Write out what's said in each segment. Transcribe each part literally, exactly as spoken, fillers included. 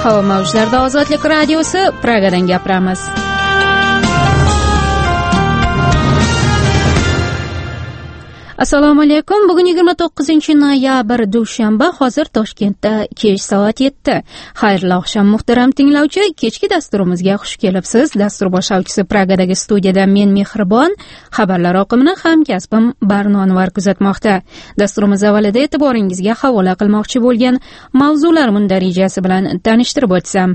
Havo mavjlarida Ozodlik radiosi, Pragadan gapiramiz. Assalomu alaykum. Bugun yigirma to'qqizinchi noyabr dushanba, hozir Toshkentda kech soat yetti. Xayrli oqshom muhtaram tinglovchi, kechki dasturimizga xush kelibsiz. Dastur boshlovchisi Pragadagi studiyada men Mehribon, xabarlar oqimini hamkasbim Barno Anvar kuzatmoqda. Dasturimiz avvalida e'tiboringizga havola qilmoqchi bo'lgan mavzular mundarijasi bilan tanishtirib o'tsam.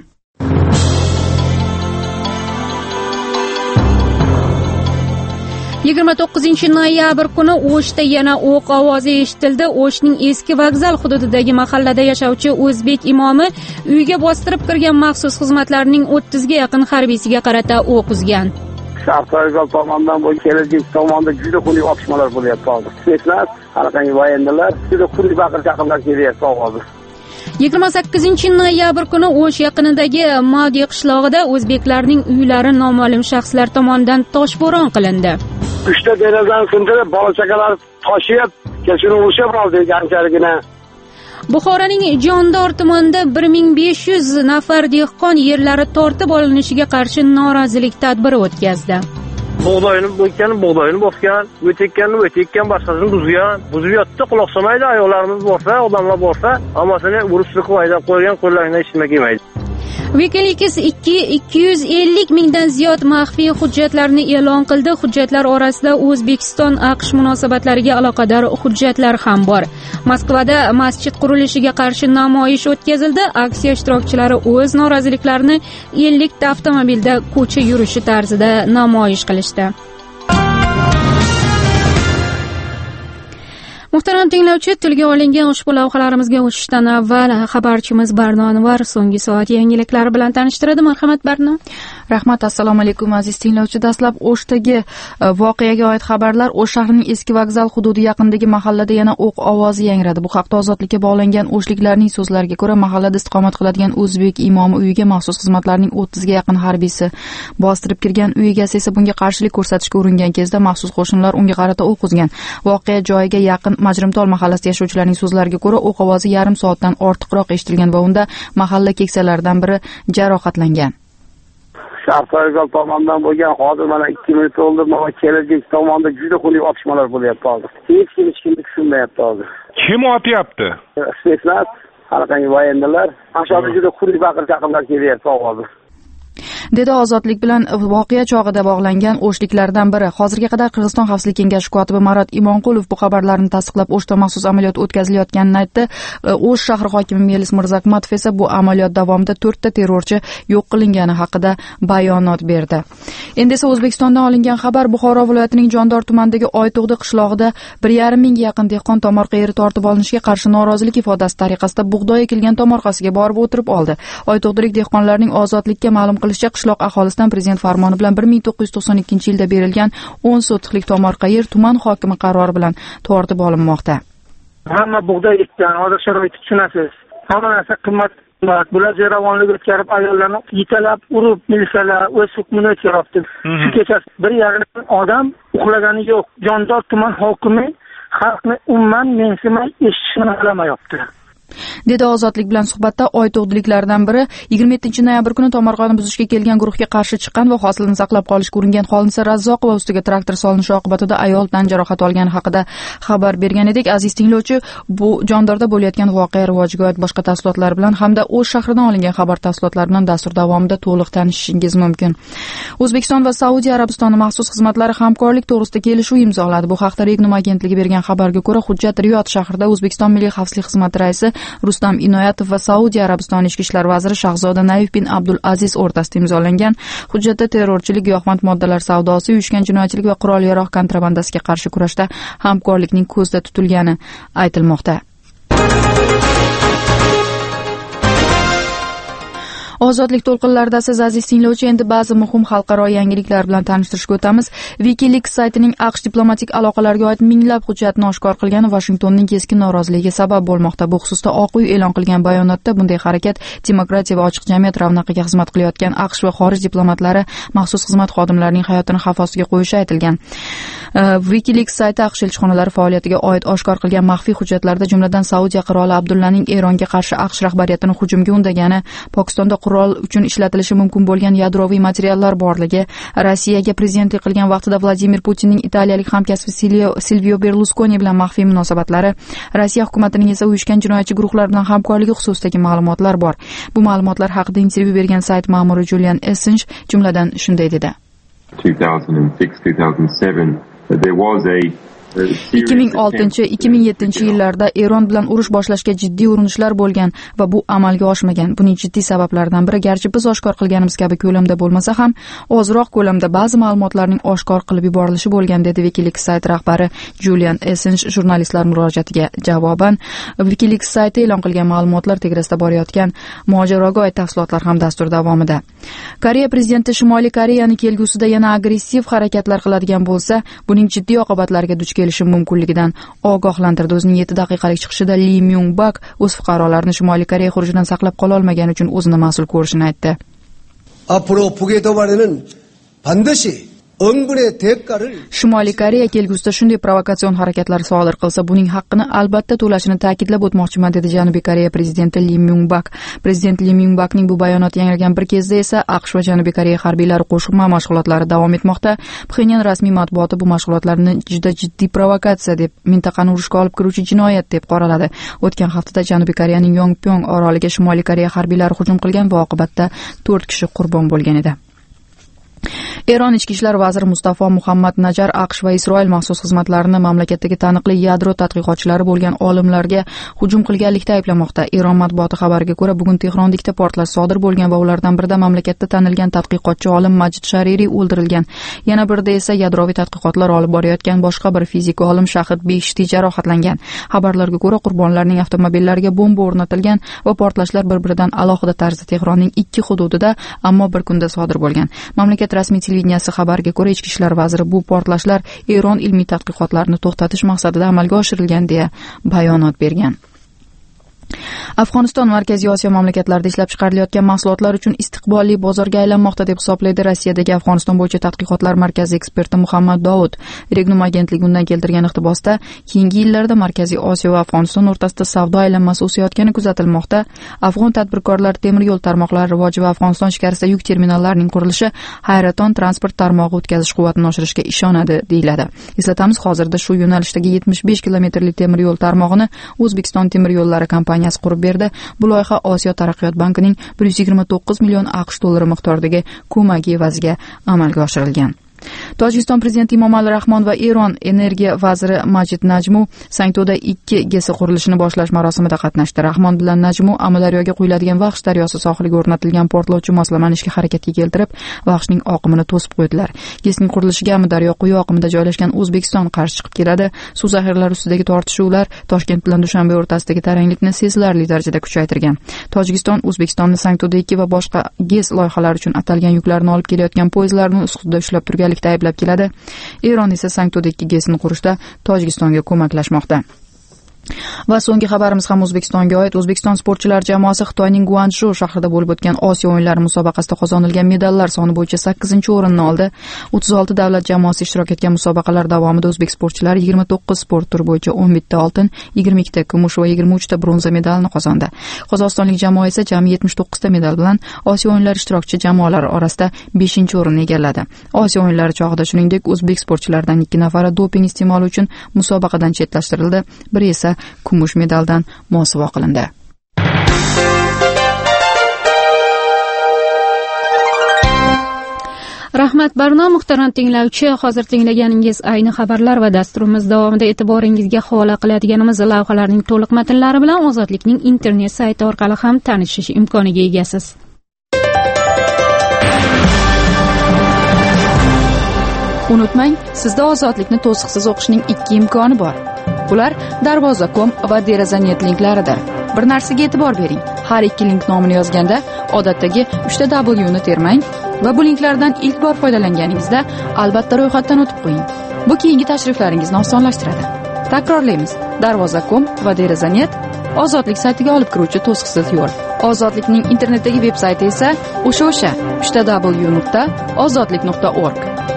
yigirma to'qqizinchi noyabr kuni O'shda yana o'q ovozi eshitildi. O'shning eski vokzal hududidagi mahallada yashovchi o'zbek imomi uyga bostirib kirgan maxsus xizmatlarning o'ttizga yaqin harbiysiga qarata o'q uzgan. Shahargoh tomonidan bu kelajak tomonda juda xunuk otishmalar bo'lyapti hozir. Mehnat, qanaqangi voyendalar, juda xunuk baqir-chaqirlar kelyapti hozir. yigirma sakkizinchi noyabr kuni O'sh yaqinidagi Modiy qishlog'ida o'zbeklarning uylari noma'lum shaxslar tomonidan toshbo'ron qilindi. Uchta derazani sindirib, bola-chaqalar toshib, kechini urishib oldi ganchaligina. Buxoroning Jondor tumanida bir ming besh yuz nafar dehqon yerlari tortib olinishiga qarshi norozilik tadbiri o'tkazdi. Bug'doyni bo'kkan, bug'doyni bosgan, o'tekkanni o'tekkan, boshqasini buzgan, buzib yotdi, quloq solmaydi. Ayollarimiz borsa, odamlar borsa, hammasini urishib qo'ydan qo'ygan, qo'llaridan eshitma kelmaydi. Wikileaks ikki yuz ellik mingdan ziyod maxfiy hujjatlarni e'lon qildi. Hujjatlar orasida O'zbekiston AQSh munosabatlariga aloqador hujjatlar ham bor. Moskvada masjid qurilishiga qarshi namoyish o'tkazildi. Aksiya ishtirokchilari o'z noroziliklarini ellikta avtomobilda ko'cha yurishi tarzida namoyish qilishdi. Muhtaram tinglovchi, tilga olingan ushbu lavhalarimizga o'tishdan avval xabarchimiz Barno Anvar so'nggi soat yangiliklari bilan tanishtiradi. Marhamat Barno. Rahmat, assalomu alaykum aziz tinglovchi. Dastlab O'shdagi voqeaga oid xabarlar. O'sh shahrining eski vokzal hududi yaqinidagi mahallada yana o'q ovozi yangradi. Bu haqda Ozodlikka bog'langan o'shliklarning so'zlariga ko'ra, mahallada istiqomat qiladigan o'zbek imomi uyiga maxsus xizmatlarning o'ttizga yaqin harbiysi bostirib kirgan. Uy egasi esa bunga qarshilik ko'rsatishga uringan kezda maxsus qo'shinlar unga qarata o'q uzgan. Voqea joyiga yaqin Majrimtol mahallasida yashovchilarning so'zlariga ko'ra, o'q ovozi yarim soatdan ortiqroq eshitilgan va unda mahalla keksalaridan biri jarohatlangan. Shahargoh tomonidan bo'lgan hozir mana ikki minut bo'ldi, mana kelajak tomonda juda xunuk otishmalar bo'lyapti hozir. Hech kim hech kimni tushunmayapti hozir. Kim otyapti? Mehnat, qanaqangi voyendalar, aşağıda juda xunuk baqir-chaqirlar kelyapti hozir. dedi Ozodlik bilan voqea chog'ida bog'langan o'shliklardan biri. Hozirga qadar Qirg'iziston Xavfsizlik kengashi kotibi Marat Imonqulov bu xabarlarni tasdiqlab, O'shda maxsus amaliyot o'tkazilayotganini aytdi. O'sh shahri hokimi Melis Mirzakmatov esa bu amaliyot davomida to'rtta terrorchi yo'q qilingani haqida bayonot berdi. Endi esa O'zbekistondan olingan xabar. Buxoro viloyatining Jondor tumanidagi Oytug'di qishlog'ida bir yarim mingga yaqin dehqon tomorqa yeri tortib olinishiga qarshi norozilik ifodasi tariqasida bug'doy ekilgan tomorqasiga borib o'tirib oldi. Oytug'dilik dehqonlarning Ozodlikka ma'lum qilishicha, qishloq aholisidan prezident farmoni bilan bir ming to'qqiz yuz to'qson ikkinchi yilda berilgan o'n sotixlik tomorqa yer tuman hokimi qarori bilan tortib olinmoqda. Hamma bug'doy ekkan, hozir sharoitni tushunasiz. Hamma narsa qimmat. Bular zo'ravonlik o'tkazib, ayollarni yitalab, urib, militsiyalar o'z hukmini o'tkazibdi. Shu kechasi bir yarim odam uxlagani yo'q. Jondor tuman hokimi xalqni umuman mensimay eshitishni xohlamayapti. dedi Ozodlik bilan suhbatda Oytug'diliklardan biri. yigirma yettinchi noyabr kuni tomorqani buzishga kelgan guruhga qarshi chiqqan va hosilni saqlab qolishga uringan Xolnisa Razzoqova ustiga traktor solinishi oqibatida ayol tan jarohat olgani haqida xabar bergan edik. Aziz tinglovchi, bu Jondorda bo'layotgan voqea rivojiga oid boshqa tafsilotlar bilan hamda O'sh shahridan olingan xabar tafsilotlari bilan dastur davomida to'liq tanishishingiz mumkin. O'zbekiston va Saudiya Arabistoni maxsus xizmatlari hamkorlik to'g'risida kelishuv imzoladi. Bu haqda Regnum agentligi bergan xabarga ko'ra, hujjat Riyod shahrida O'zbekiston Milliy xavfsizlik xizmati raisi Rustam Inoyatov va Saudiya Arabistoni ichki ishlar vaziri Shahzoda Naif bin Abdul Aziz o'rtasida imzolangan. Hujjatda terrorchilik, giyohvand moddalar savdosi, uyushgan jinoyatchilik va qurol yarog' kontrabandasiga qarshi kurashda hamkorlikning ko'zda tutilgani aytilmoqda. Ozodlik to'lqinlarida siz aziz tinglovchi, endi ba'zi muhim xalqaro yangiliklar bilan tanishtirishga o'tamiz. WikiLeaks saytining AQSh diplomatik aloqalarga oid minglab hujjatni oshkor qilgani Washingtonning keskin noroziligiga sabab bo'lmoqda. Bu xususda Oq uy e'lon qilgan bayonotda bunday harakat demokratiya va ochiq jamiyat ravnaqiga xizmat qilayotgan AQSh va xorij diplomatlari maxsus xizmat xodimlarining hayotini xavf ostiga qo'yishi aytilgan. WikiLeaks sayti AQSh elchixonalari faoliyatiga oid oshkor qilgan maxfiy hujjatlarda jumladan Saudiya qiroli Abdullaning Eronga qarshi AQSh rahbariyatini hujumga undagani, Pokistonda qurol uchun ishlatilishi mumkin bo'lgan yadroviy materiallar borligi, Rossiyaga prezidentlik qilgan vaqtida Vladimir Putinning italiyalik hamkasbi Silvio Berlusconi bilan maxfiy munosabatlari, Rossiya hukumatining esa uyushgan jinoyatchi guruhlar bilan hamkorligi xususidagi ma'lumotlar bor. Bu ma'lumotlar haqida intervyu bergan sayt ma'muri Julian Assange jumladan shunday dedi. two thousand six two thousand seven there was a ikki ming oltinchi ikki ming yettinchi yillarda Eron bilan urush boshlashga jiddiy urinishlar bo'lgan va bu amalga oshmagan. Buning jiddiy sabablaridan biri, garchi biz oshkor qilganimiz kabi ko'lamda bo'lmasa ham, ozroq ko'lamda ba'zi ma'lumotlarning oshkor qilib yuborilishi bo'lgan, dedi WikiLeaks sayti rahbari Julian Assange jurnalistlar murojaatiga javoban. WikiLeaks sayti e'lon qilgan ma'lumotlar tegrasida borayotgan mojaroga oid tafsilotlar ham dastur davomida. Koreya prezidenti Shimoliy Koreyani kelgusida yana agressiv harakatlar qiladigan bo'lsa, buning jiddiy oqibatlariga duch kelishi mumkinligidan ogohlantirdi. O'zining yetti daqiqalik chiqishida Lee Myung-bak o'z fuqarolarini Shimoliy Koreya xurujidan saqlab qola olmagani uchun o'zini mas'ul ko'rishini aytdi. 앞으로 북의 도발에는 반드시 응분의 대가를 Shimoliy Koreya kelgusida shunday provokatsion harakatlar sodir qilsa, buning haqqini albatta to'lashini ta'kidlab o'tmoqchiman, dedi Janubiy Koreya prezidenti Lee Myung-bak. Prezident Lee Myung-bakning bu bayonoti yangragan bir kezda esa AQSh va Janubiy Koreya harbiylari qo'shma mashg'ulotlari davom etmoqda. Pxenyan rasmiy matbuoti bu mashg'ulotlarni juda jiddiy provokatsiya deb, mintaqani urushga olib kiruvchi jinoyat deb qoraladi. O'tgan haftada Janubiy Koreyaning Yongpyong oroliga Shimoliy Koreya harbiylari hujum qilgan va oqibatda to'rt kishi qurbon bo'lgan edi. Eron ichki ishlar vaziri Mustafo Muhammad Najar AQSh va Isroil maxsus xizmatlarini mamlakatdagi taniqli yadro tadqiqotchilari bo'lgan olimlarga hujum qilganlikda ayblamoqda. Eron matbuoti xabariga ko'ra, bugun Tehronda ikkita portlash sodir bo'lgan va ulardan birida mamlakatda tanilgan tadqiqotchi olim Majid Shariri o'ldirilgan. Yana birida esa yadroviy tadqiqotlar olib borayotgan boshqa bir fizik olim Shahid Behishti jarohatlangan. Xabarlarga ko'ra, qurbonlarning avtomobillariga bomba o'rnatilgan va portlashlar bir-biridan alohida tarzda Tehronning ikki hududida, ammo bir kunda sodir bo'lgan. Mamlakat rasmiy televideniyasi xabariga ko'ra, ichki ishlar vaziri bu portlashlar Eron ilmiy tadqiqotlarini to'xtatish maqsadida amalga oshirilgan deya bayonot bergan. Afg'oniston Markaziy Osiyo mamlakatlarida ishlab chiqarilayotgan mahsulotlar uchun istiqbolli bozorga aylanmoqda deb hisoblaydi Rossiyadagi Afg'oniston bo'yicha tadqiqotlar markazi eksperti Muhammad Dovud. Regnum agentligi undan keltirgan iqtibosda, keyingi yillarda Markaziy Osiyo va Afg'oniston o'rtasida savdo aylanmasi o'sayotgani kuzatilmoqda. Afg'on tadbirkorlar temir yo'l tarmoqlari rivoji va Afg'oniston ichkarisida yuk terminallarining qurilishi hayraton transport tarmog'i o'tkazish quvvatini oshirishga ishonadi, deyiladi. Eslatamiz, hozirda shu yo'nalishdagi yetmish besh kilometrli temir yo'l tarmog'ini O'zbekiston temir yo'llari kompaniyasi qurib berdi. Bu loyiha Osiyo taraqqiyot bankining bir yuz yigirma to'qqiz million AQSh dollari miqdoridagi ko'magi evaziga amalga oshirilgan. Tojikiston prezidenti Emomali Rahmon va Eron energiya vaziri Majid Najmu Sangtoda ikki gesi qurilishini boshlash marosimida qatnashdi. Rahmon bilan Najmu Amudaryoga quyiladigan Vaqsh daryosi sohiliga o'rnatilgan portlovchi moslamani ishga harakatga keltirib, Vaqshning oqimini to'sib qo'ydilar. Gesning qurilishiga Amudaryo quyi oqimida joylashgan O'zbekiston qarshi chiqib keladi. Suv zaxiralari ustidagi tortishuvlar Toshkent bilan Dushanbe o'rtasidagi taranglikni sezilarli darajada kuchaytirgan. Tojikiston O'zbekistonni Sangtoda ikki va boshqa gez loyihalari uchun atalgan yuklarni olib kelayotgan poyezdlarni ustida ushlab turgan ayblab keladi. Eron esa Sangtoda ikki gesini qurishda Tojikistonga ko'maklashmoqda. Va so'nggi xabarimiz ham O'zbekistonga oid. O'zbekiston sportchilar jamoasi Xitoyning Guanzhou shahrida bo'lib o'tgan Osiyo o'yinlari musobaqasida qozonilgan medallar soni bo'yicha sakkizinchi o'rinni oldi. o'ttiz olti davlat jamoasi ishtirok etgan musobaqalar davomida o'zbek sportchilari yigirma to'qqiz sport turi bo'yicha o'n bitta oltin, yigirma ikkita kumush va yigirma uchta bronza medalni qozondi. Qozog'istonlik jamoa esa jami yetmish to'qqizta medal bilan Osiyo o'yinlari ishtirokchi jamoalari orasida beshinchi o'rinni egalladi. Osiyo o'yinlari chog'ida shuningdek o'zbek sportchilaridan ikki nafari doping iste'moli uchun musobaqadan chetlashtirildi. Biri esa kumush medaldan mosuvo qilindi. Rahmat Barno, muhtaram tinglovchi, hozir tinglaganingiz ayni xabarlar va dasturimiz davomida e'tiboringizga havola qiladiganimiz lavhalarning to'liq matnlari bilan Ozodlikning internet sayti orqali ham tanishish imkoniga egasiz. Unutmang, sizda Ozodlikni to'siqsiz o'qishning ikki imkoni bor. Ular darvoza.com va deraza.net linklaridir. Bir narsaga e'tibor bering. Har ikki link nomini yozganda odatdagi uchta W ni termang va bu linklardan ilk bor foydalanganingizda albatta ro'yxatdan o'tib qo'ying. Bu keyingi tashriflaringizni osonlashtiradi. Takrorlaymiz: darvoza nokta com va deraza nokta net Ozodlik saytiga olib kiruvchi to'siqsiz yo'l. Ozodlikning internetdagi veb-sayti esa o'sha o'sha uchta W nuqta ozodlik nuqta org.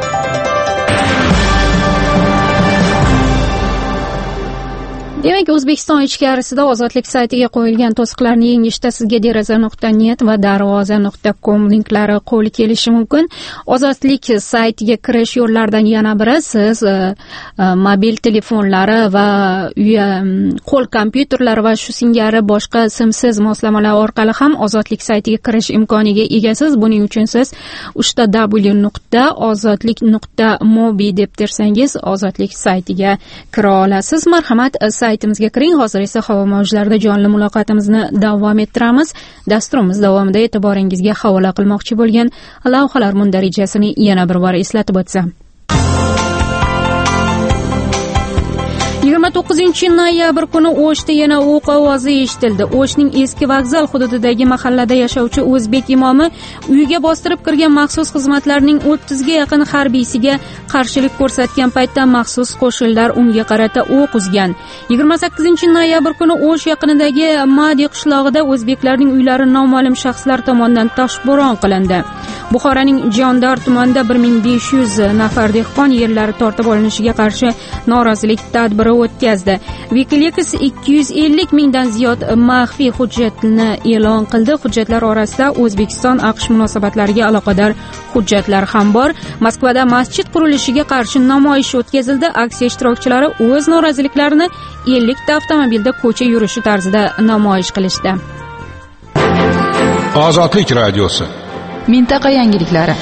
Demak, O'zbekiston ichkarisida Ozodlik saytiga qo'yilgan to'siqlarni yengishda sizga deraza nuqta net va darvoza nuqta com linklari qo'l kelishi mumkin. Ozodlik saytiga kirish yo'llaridan yana biri siz uh, mobil telefonlari va uy qo'l kompyuterlari va shu singari boshqa simsiz moslamalar orqali ham Ozodlik saytiga kirish imkoniga egasiz. Buning uchun siz uchta W nuqta ozodlik nuqta mobi deb tersangiz Ozodlik saytiga kira olasiz. Marhamat, saytimizga kiring. Hozir esa havo mavjlarida jonli muloqotimizni davom ettiramiz. Dasturimiz davomida e'tiboringizga havola qilmoqchi bo'lgan lavhalar mundarijasini yana bir bor eslatib o'tsam. yigirma to'qqizinchi noyabr kuni O'shda yana o'q ovozi eshitildi. O'shning eski vokzal hududidagi mahallada yashovchi o'zbek imomi uyiga bostirib kirgan maxsus xizmatlarning o'ttiz ga yaqin harbiysiga qarshilik ko'rsatgan paytda maxsus qo'shinlar unga qarata o'q uzgan. yigirma sakkizinchi noyabr kuni O'sh yaqinidagi Madi qishlog'ida o'zbeklarning uylari noma'lum shaxslar tomonidan toshbo'ron qilindi. Buxoroning Jondor tumanida bir ming besh yuz nafar dehqon yerlari tortib olinishiga qarshi norozilik tadbiri o'tkazdi. WikiLeaks ikki yuz ellik mingdan ziyod maxfiy hujjatni e'lon qildi. Hujjatlar orasida O'zbekiston AQSh munosabatlariga aloqador hujjatlar ham bor. Moskvada masjid qurilishiga qarshi namoyish o'tkazildi. Aksiya ishtirokchilari o'z noroziliklarini ellik ta avtomobilda ko'cha yurishi tarzida namoyish qilishdi. Ozodlik radiosi. Mintaqa yangiliklari.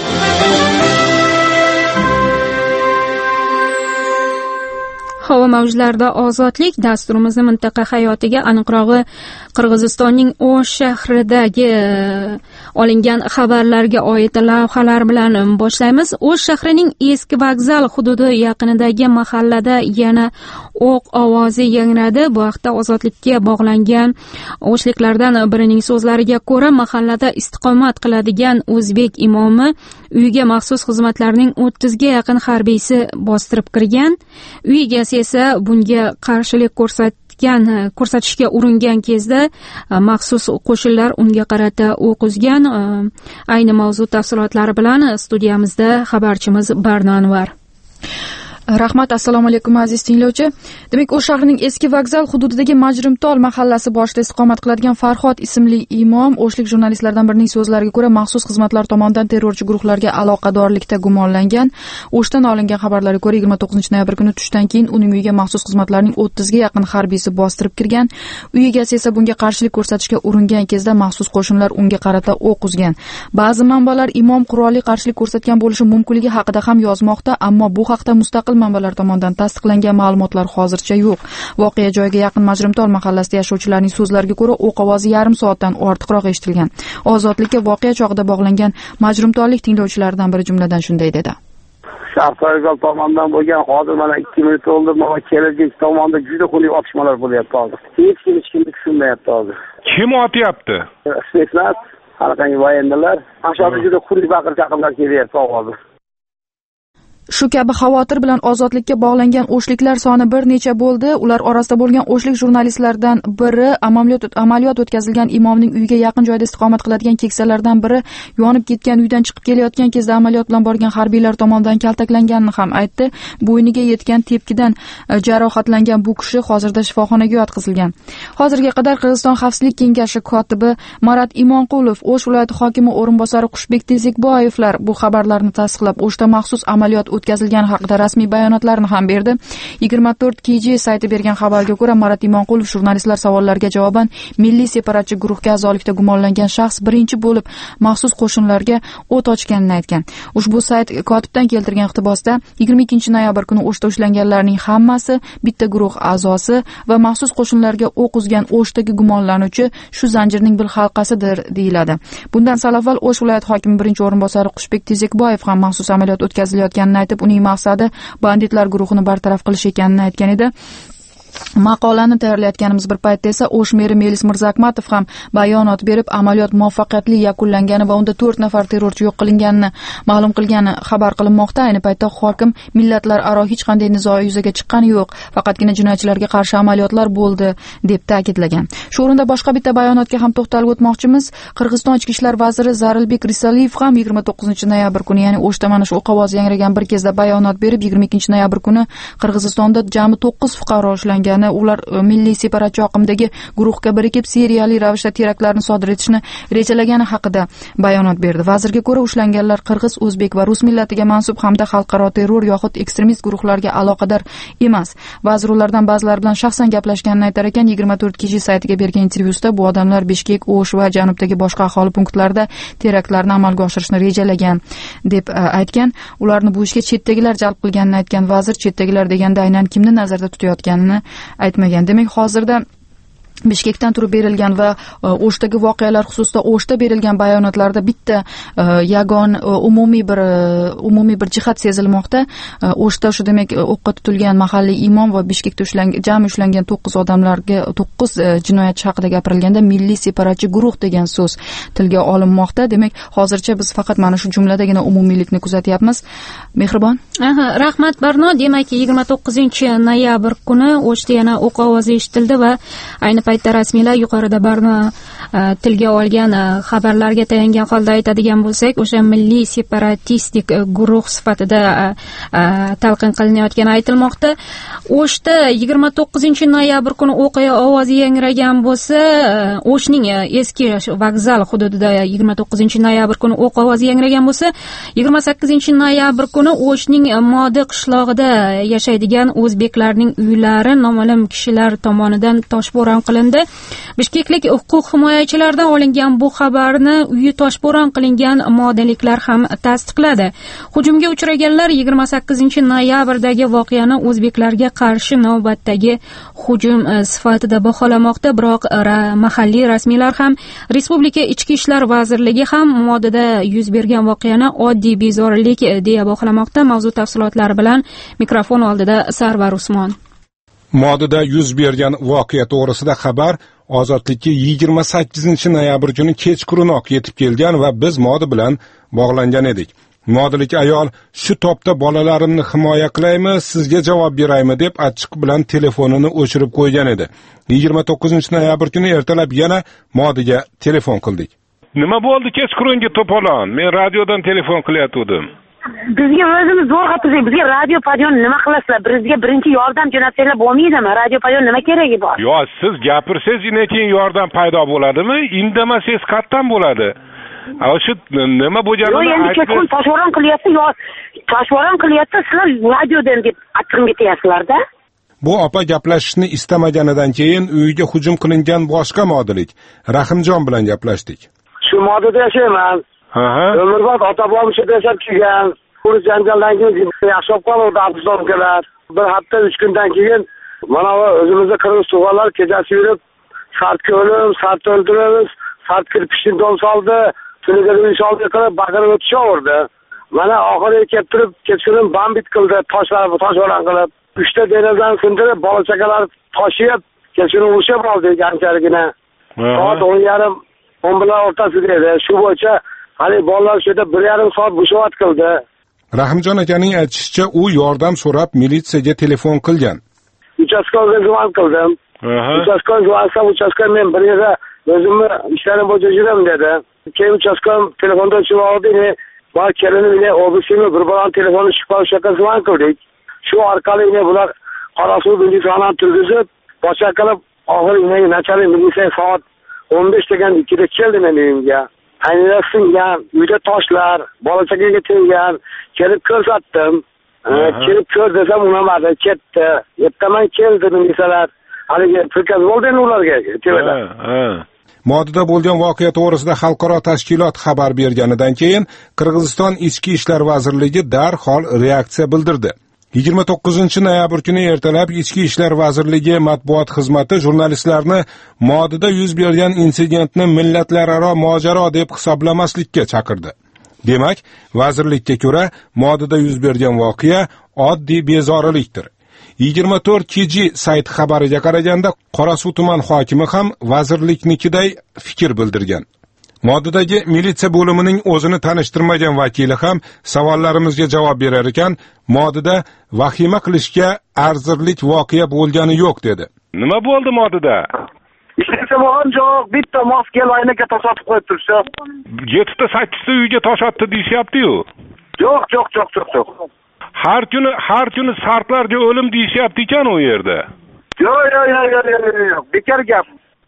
Havo mavjlarida ozodlik dasturimizni mintaqa hayotiga, aniqrog'i Qirg'izistonning O'sh shahridagi olingan xabarlarga oid lavhalar bilan boshlaymiz. O'sh shahrining eski vokzal hududi yaqinidagi mahallada yana o'q ovozi yangradi. Bu haqda Ozodlikka bog'langan o'shliklardan birining so'zlariga ko'ra, mahallada istiqomat qiladigan o'zbek imomi uyiga maxsus xizmatlarning o'ttiz ga yaqin harbiysi bostirib kirgan. Uy egasi esa bunga qarshilik ko'rsatgan ko'rsatishga uringan kezda maxsus qo'shinlar unga qarata o'q uzgan. Ayni mavzu tafsilotlari bilan studiyamizda xabarchimiz Barno Anvar. Rahmat, assalomu alaykum aziz tinglovchi. Demak, O'sh shahrining eski vokzal hududidagi Majrimtol mahallasi boshida istiqomat qiladigan Farhod ismli imom o'shlik jurnalistlardan birining so'zlariga ko'ra maxsus xizmatlar tomonidan terrorchi guruhlarga aloqadorlikda gumonlangan. O'shdan olingan xabarlarga ko'ra yigirma to'qqizinchi noyabr kuni tushdan keyin uning uyiga maxsus xizmatlarning o'ttiz ga yaqin harbiysi bostirib kirgan. Uy egasi esa bunga qarshilik ko'rsatishga uringan kezda maxsus qo'shinlar unga qarata o'q uzgan. Ba'zi manbalar imom qurolli qarshilik ko'rsatgan bo'lishi mumkinligi haqida ham yozmoqda, ammo bu haqda mustaqil manbalar tomonidan tasdiqlangan ma'lumotlar hozircha yo'q. Voqea joyiga yaqin Majrimtol mahallasida yashovchilarning so'zlariga ko'ra o'q ovozi yarim soatdan ortiqroq eshitilgan. Ozodlikka voqea chog'ida bog'langan majrimtollik tinglovchilaridan biri jumladan shunday dedi. Sharqsoygal tomonidan bo'lgan hozir mana ikki minut bo'ldi, mana kelajak tomonda juda xunuk otishmalar bo'lyapti hozir. Hech kim hech kimni tushunmayapti hozir. Kim otyapti? Spetsnaz, qanaqangi voyendalar, aşağıda juda xunuk baqir chaqirlar kelyapti hozir. Shu kabi xavotir bilan Ozodlikka bog'langan o'shliklar soni bir necha bo'ldi. Ular orasida bo'lgan o'shlik jurnalistlardan biri amaliyot amaliyot o'tkazilgan imomning uyiga yaqin joyda istiqomat qiladigan keksalardan biri yonib ketgan uydan chiqib kelayotgan kezda amaliyot bilan borgan harbiylar tomonidan kaltaklanganini ham aytdi. Bo'yniga yetgan tepkidan jarohatlangan bu kishi hozirda shifoxonaga yotqizilgan. Hozirga qadar Qirg'iziston Xavfsizlik kengashi kotibi Marat Imonqulov, O'sh viloyati hokimi o'rinbosari Qushbek Tezekboyevlar bu xabarlarni tasdiqlab, O'shda maxsus amaliyot o'tkazilgan haqida rasmiy bayonotlarni ham berdi. yigirma to'rt K J sayti bergan xabarga ko'ra, Marat Imonqulov jurnalistlar savollariga javoban milliy separatchi guruhga a'zolikda gumonlangan shaxs birinchi bo'lib maxsus qo'shinlarga o't ochganini aytgan. Ushbu sayt kotibdan keltirgan iqtibosda yigirma ikkinchi noyabr kuni O'shda ushlanganlarning hammasi bitta guruh a'zosi va maxsus qo'shinlarga o'q uzgan O'shdagi gumonlanuvchi shu zanjirning bir halqasidir deyiladi. Bundan sal avval O'sh viloyat hokimi birinchi o'rinbosari Qushbek Tezekboyev ham maxsus amaliyot o'tkazilayotganini aytib, uning maqsadi banditlar guruhini bartaraf qilish ekanini aytgan edi. Maqolani tayyorlayotganimiz bir paytda esa O'sh meri Melis Mirzakmatov ham bayonot berib, amaliyot muvaffaqiyatli yakunlangani va unda to'rt nafar terrorchi yo'q qilinganini ma'lum qilgani xabar qilinmoqda. Ayni paytda hokim millatlararo hech qanday nizo yuzaga chiqqani yo'q, faqatgina jinoyatchilarga qarshi amaliyotlar bo'ldi deb ta'kidlagan. Shu o'rinda boshqa bitta bayonotga ham to'xtalib o'tmoqchimiz. Qirg'iziston ichki ishlar vaziri Zarilbek Risaliyev ham yigirma to'qqizinchi noyabr kuni, ya'ni O'shda mana shu o'q ovozi yangragan bir kezda bayonot berib, yigirma ikkinchi noyabr kuni Qirg'izistonda jami to'qqiz fuqaro ushlangan. Ular milliy separatchi oqimdagi guruhga birikib seriyali ravishda teraktlarni sodir etishni rejalagani haqida bayonot berdi. Vazirga ko'ra, ushlanganlar qirg'iz, o'zbek va rus millatiga mansub hamda xalqaro terror yoxud ekstremist guruhlarga aloqador emas. Vazir ulardan ba'zilari bilan shaxsan gaplashganini aytar ekan. yigirma to'rt kishi saytiga bergan intervyusida bu odamlar Bishkek, O'sh va janubdagi boshqa aholi punktlarida teraktlarni amalga oshirishni rejalagan deb aytgan. Ularni bu ishga chetdagilar jalb qilganini aytgan vazir, chetdagilar deganda aynan kimni nazarda tutayotganini aytmagan. Demak, hozirda Bishkekdan turib berilgan va O'shdagi voqealar xususida O'shda berilgan bayonotlarda bitta yagon umumiy bir umumiy bir jihat sezilmoqda. O'shda shu demak o'qqa tutilgan mahalliy imom va Bishkekda ushlangan jami ushlangan to'qqiz odamlarga to'qqiz jinoyatchi haqida gapirilganda milliy separatchi guruh degan so'z tilga olinmoqda. Demak, hozircha biz faqat mana shu jumladagina umumiylikni kuzatyapmiz. Mehribon? Aha, rahmat Barno. Demak, yigirma to'qqizinchi noyabr kuni O'shda yana o'q ovozi eshitildi va ayni paytda rasmiylar yuqorida Barno tilga olgan xabarlarga tayangan holda aytadigan bo'lsak, o'sha milliy separatistik guruh sifatida talqin qilinayotgani aytilmoqda. O'shda yigirma to'qqizinchi noyabr kuni o'q ovozi yangragan bo'lsa, O'shning eski vokzal hududida yigirma to'qqizinchi noyabr kuni o'q ovozi yangragan bo'lsa, yigirma sakkizinchi noyabr kuni O'shning Modi qishlog'ida yashaydigan o'zbeklarning uylari noma'lum kishilar tomonidan toshbo'ron qilindi. Bishkeklik huquq himoyachilardan olingan bu xabarni uyi toshbo'ron qilingan modaliklar ham tasdiqladi. Hujumga uchraganlar yigirma sakkizinchi noyabrdagi voqeani o'zbeklarga qarshi navbatdagi hujum sifatida baholamoqda, biroq mahalliy rasmiylar ham Respublika Ichki ishlar vazirligi ham Modida yuz bergan voqeani oddiy bezorilik deya baholamoqda. Mavzu tafsilotlari bilan mikrofon oldida Sarvar Usmon. Modida yuz bergan voqea to'g'risida xabar Ozodlikka yigirma sakkizinchi noyabr kuni kechqurun yetib kelgan va biz Modi bilan bog'langan edik. Modilik ayol shu topda bolalarimni himoya qilaymi, sizga javob beraymi deb achchiq bilan telefonini o'chirib qo'ygan edi. yigirma to'qqizinchi noyabr kuni ertalab yana Modiga telefon qildik. Nima bo'ldi kechqurungi to'polon? Men radiodan telefon qilyotgandim. Bizga o'zimiz zo'rg'a tursak, bizga radio padyon nima qilasizlar? Bizga birinchi yordam jo'natsanglar bo'lmaydimi? Radio padyon nima keragi bor? Yo, siz gapirsangiz, ina keyin yordam paydo bo'ladimi? Indamasangiz qattan bo'ladi. O'sha nima bo'lganini aytib. Yo, endi kechqurun toshbo'ron qilyapti, yo toshbo'ron qilyapti, sizlar radiodan deb achchig'im ketyapsizlar-da. Bu opa gaplashishni istamaganidan keyin uyiga hujum qilingan boshqa Modilik Rahimjon bilan gaplashdik. Shu Modida yashayman. Aha. Umrbod ota-bobom shu yashab kelgan. Pul janjaldan keyin yaxshilab qoldi Abdusomkalar. Bir hafta uch kundan keyin mana o'zimizda qirg'iz tug'anlar kechasi yurib, sart ko'lim, sart o'ldiramiz, sart kirpishni dom soldi, tunaga uy soldi qilib baqirib o'tishaverdi. Mana oxiriga kelib turib, kechqurun bambit qildi, toshlar toshbo'ron qilib, uchta derazani sindirib, bola chaqalar toshib, kechqurun urushib oldik anchagina. Soat o'n yarim o'n bilan o'rtasida edi. Shu bo'yicha hali bolalar shu yerda bir yarim soat bushavat qildi. Rahimjon akaning aytishicha, u yordam so'rab militsiyaga telefon qilgan. Uchastkoga zvon qildim. Uchastkon zvonsam, uchastkon men bir yerda o'zimni ishlarim bo'yicha yuraman dedi. Keyin uchastkon telefonda o'chirib oldi. Bor kelinimga obisini bir bilan telefonni shikoyat shaka zvon qildik. Shu orqali bular Qorasuv militsiyani turgizib, boshqa qilib oxiri nachalik militsiya soat o'n besh degan ikkida keldi mening uyimga. Aynida singan, uyda toshlar, bola chaqaga teggan, kelib ko'rsatdim. Kelib ko'r desam, unamadi, ketdi. Ertaman keldi militsiyalar. Haligi prikaz bo'ldi ularga. Modida bo'lgan voqea to'g'risida xalqaro tashkilot xabar berganidan keyin Qirg'iziston Ichki ishlar vazirligi darhol reaksiya bildirdi. yigirma to'qqizinchi noyabr kuni ertalab Ichki ishlar vazirligi matbuot xizmati jurnalistlarni Modida yuz bergan insidentni millatlararo mojaro deb hisoblamaslikka chaqirdi. Demak, vazirlikka ko'ra Modida yuz bergan voqea oddiy bezorilikdir. yigirma to'rt K G sayti xabariga qaraganda Qorasuv tuman hokimi ham vazirliknikiday fikr bildirgan. Moddadagi militsiya bo'limining o'zini tanishtirmagan vakili ham savollarimizga javob berar ekan, moddada vahima qilishga arzirlik voqea bo'lgani yo'q dedi. Nima bo'ldi moddada? Ishlaysa bo'lgan jo'q, bitta maska loynaga tosh otib qo'yib turishdi. yettita sakkizta uyga tosh otdi deyapti-yu. Yo'q, yo'q, yo'q, yo'q, yo'q. Har kuni, har kuni sartlarga o'lim deyapti ekan u yerda. Yo'q, yo'q, yo'q, yo'q, yo'q, bekor gap.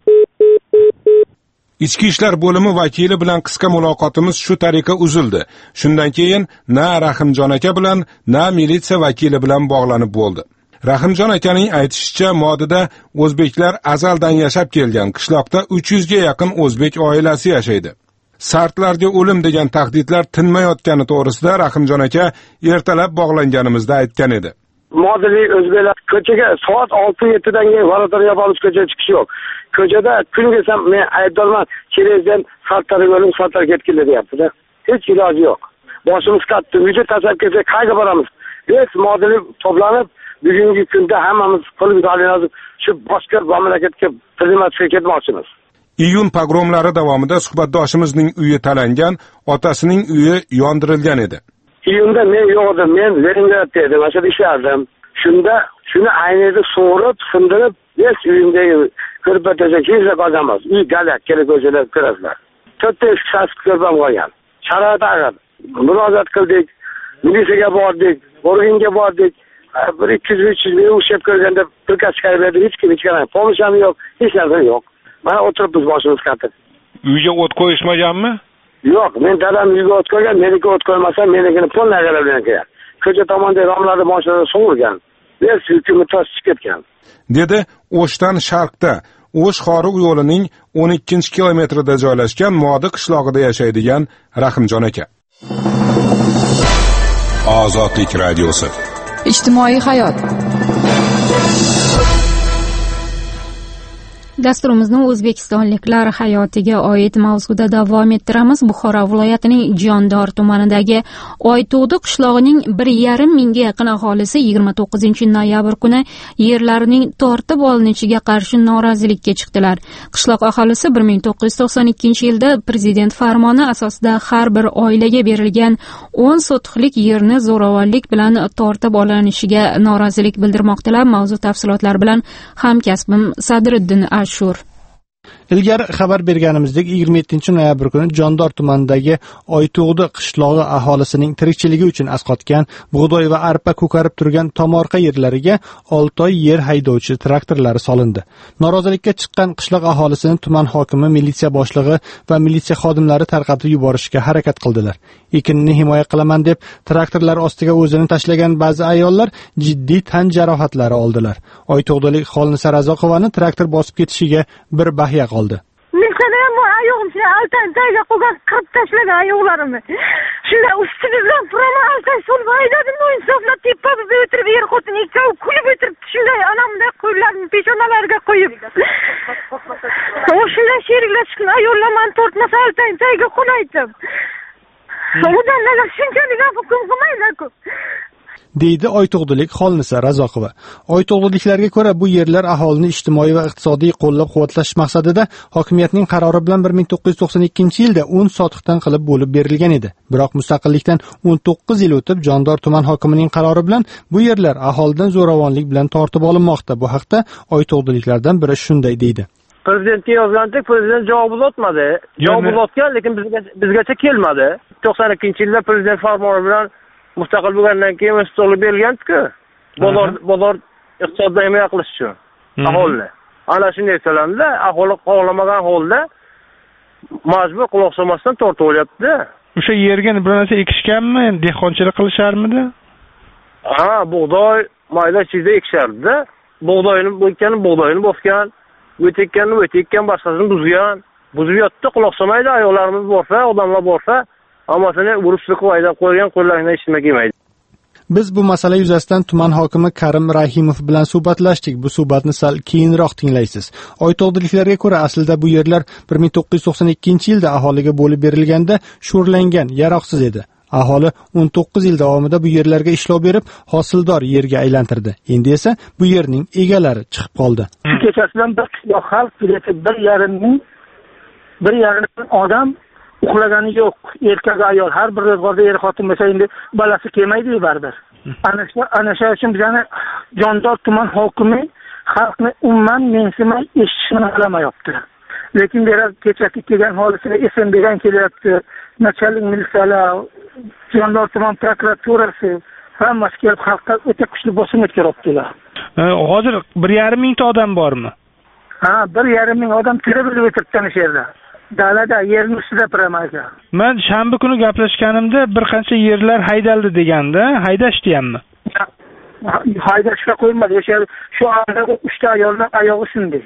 Ichki ishlar bo'limi vakili bilan qisqa muloqotimiz shu tariqa uzildi. Shundan keyin na Rahimjon aka bilan, na militsiya vakili bilan bog'lanib bo'ldi. Rahimjon akaning aytishicha, moddada o'zbeklar azaldan yashab kelgan qishloqda uch yuz ga yaqin o'zbek oilasi yashaydi. Sartlarga o'lim degan tahdidlar tinmayotgani to'g'risida Rahimjon aka ertalab bog'langanimizda aytgan edi. Moddali o'zbeklar ko'chaga soat olti yetti dan keyin Vorotorga borib ko'chaga chiqish yo'q. Ko'chada kun desam men aybdorman, kelayotgan sartlarga o'lim, sartlar ketgili deyapti-da. Hech iloji yo'q. Boshimiz qattiq, uyga tashlab kelsak qayerga boramiz? Biz moddali to'planib bugungi kunda hammamiz qo'limizga olinib shu boshqa mamlakatga xizmatga ketmoqchimiz. Iyun pogromlari davomida suhbatdoshimizning uyi talangan, otasining uyi yondirilgan edi. Iyunda men yo'qdim, men Leningradda edim, o'sha ishlardim. Shunda shuni aynida so'rib, sindirib, biz uyimdagi ko'rpatacha hech qolganmiz. Uy galak, kerak o'shalar kirasizlar. To'rtta shaxs ko'rpam qolgan. Sharoit ag'ar. Murojaat qildik, militsiyaga bordik, organga bordik. bir ikki yuz uch yuz ushab ko'rganda prikaz chiqarib berdi, hech kim chiqarmadi. Pomosh ham yo'q, hech narsa yo'q. Mana o'tiribmiz boshimiz qattiq. Uyga o't qo'yishmaganmi? Yo'q, men dadam uyga o't qo'ygan, meniki o't qo'ymasa, menikini polna agalab bilan kelgan. Ko'cha tomonda romlarni boshida sovurgan. Biz hukumat toshib ketgan. Dedi O'shdan sharqda, O'sh Xorug' yo'lining o'n ikkinchi kilometrida joylashgan Modi qishlog'ida yashaydigan Rahimjon aka. Ozodlik radiosi. Ijtimoiy hayot. Dasturimizni o'zbekistonliklar hayotiga oid mavzuda davom ettiramiz. Buxoro viloyatining Jondor tumanidagi Oyto'g'di qishlog'ining bir yarim mingga yaqin aholisi yigirma to'qqizinchi noyabr kuni yerlarining tortib olinishiga qarshi norozilikka chiqdilar. Qishloq aholisi bir ming to'qqiz yuz to'qson ikkinchi yilda prezident farmoni asosida har bir oilaga berilgan o'n sotixlik yerni zo'ravonlik bilan tortib olinishiga norozilik bildirmoqdalar. Mavzu tafsilotlari bilan hamkasbim Sadriddin Ashur. Ilgari xabar berganimizdek yigirma yettinchi noyabr kuni Jondor tumanidagi Oyto'g'di qishlog'i aholisining tirikchiligi uchun asqotgan bug'doy va arpa ko'karib turgan tomorqa yerlariga olti oy yer haydovchi traktorlari solindi. Norozilikka chiqqan qishloq aholisini tuman hokimi, militsiya boshlig'i va militsiya xodimlari tarqatib yuborishga harakat qildilar. Ekinni himoya qilaman deb traktorlar ostiga o'zini tashlagan ba'zi ayollar jiddiy tan jarohatlari oldilar. Oyto'g'dilik Xolnisa Razoqovani traktor bosib ketishiga bir bahya qoldi. Mesela bu ayağım şey altın tayga qo'ygan qirib tashlagan ayoqlarimni. Shunda ustimizdan purama altın sol bayladim, o insoflar tepib o'tirib yer xotin ikkovi kulib o'tirib, shunday anamday qo'llarini peshonalariga qo'yib. O shunday sheriklar chiqqan ayollar men tortmasa altın tayga qo'laydim. Udan nega shunchalik hukm qilmaylar-ku? deydi Oyto'g'dilik Xolnisa Razoqova. Oyto'g'diliklarga ko'ra bu yerlar aholini ijtimoiy va iqtisodiy qo'llab-quvvatlash maqsadida hokimiyatning qarori bilan bir ming to'qqiz yuz to'qson ikkinchi yilda o'n sotixdan qilib bo'lib berilgan edi. Biroq mustaqillikdan o'n to'qqiz yil o'tib Jondor tuman hokimining qarori bilan bu yerlar aholidan zo'ravonlik bilan tortib olinmoqda. Bu haqda Oyto'g'diliklardan biri shunday deydi. Prezidentga yozgandik, prezident javob uzatmadi. Javob uzatgan, lekin bizga bizgacha kelmadi. to'qson ikkinchi yilda prezident farmoni bilan mustaqil bo'lgandan keyin o'stirib berilgan-ku. Bozor bozor iqtisodni himoya qilish uchun aholini. Ana shunday to'landa aholi xohlamagan holda majbur quloq solmasdan tortib olyapti. O'sha yerga bir narsa ekishganmi, dehqonchilik qilisharmidi? Ha, bug'doy, mayda chizda ekishardi. Bug'doyni bo'kani bug'doyni bosgan, o'tekkanni o'tekkan, boshqasini buzgan. Buzib yotdi, quloq solmaydi, ayollarimiz borsa, odamlar borsa, ammasini urishlik qo'ydan qo'ygan qo'llaringdan ishima kelmaydi. Biz bu masala yuzasidan tuman hokimi Karim Rahimov bilan suhbatlashdik. Bu suhbatni sal keyinroq tinglaysiz. Oyto'g'diliklarga ko'ra aslida bu yerlar bir ming to'qqiz yuz to'qson ikkinchi yilda aholiga bo'lib berilganda sho'rlangan, yaroqsiz edi. Aholi o'n to'qqiz yil davomida bu yerlarga ishlov berib, hosildor yerga aylantirdi. Endi esa bu yerning egalari chiqib qoldi. Shu kechasidan bir qishloq xalq bir yarim ming bir yarim ming odam uxlagani yo'q. Erkak ayol har bir ro'zg'orda er xotin bo'lsa endi balasi kelmaydi baribir. Ana shu ana shu uchun bizani Jondor tuman hokimi xalqni umuman mensimay eshitishni xohlamayapti. Lekin beraz kechaki kelgan holatida S M Bdan kelyapti. Nachalik militsiyalar, Jondor tuman prokuraturasi hammasi kelib xalqqa o'ta kuchli bosim o'tkaryaptilar. Hozir bir yarim mingta odam bormi? Ha, bir yarim ming odam tirib o'tiribdi o'sha yerda. Dalada yerning ustida turamaydi. Men shanba kuni gaplashganimda bir qancha yerlar haydaldi deganda, haydashdimi? Haydashga qo'yilmadi. O'sha shu anda uchta ayollar oyog'i sindi.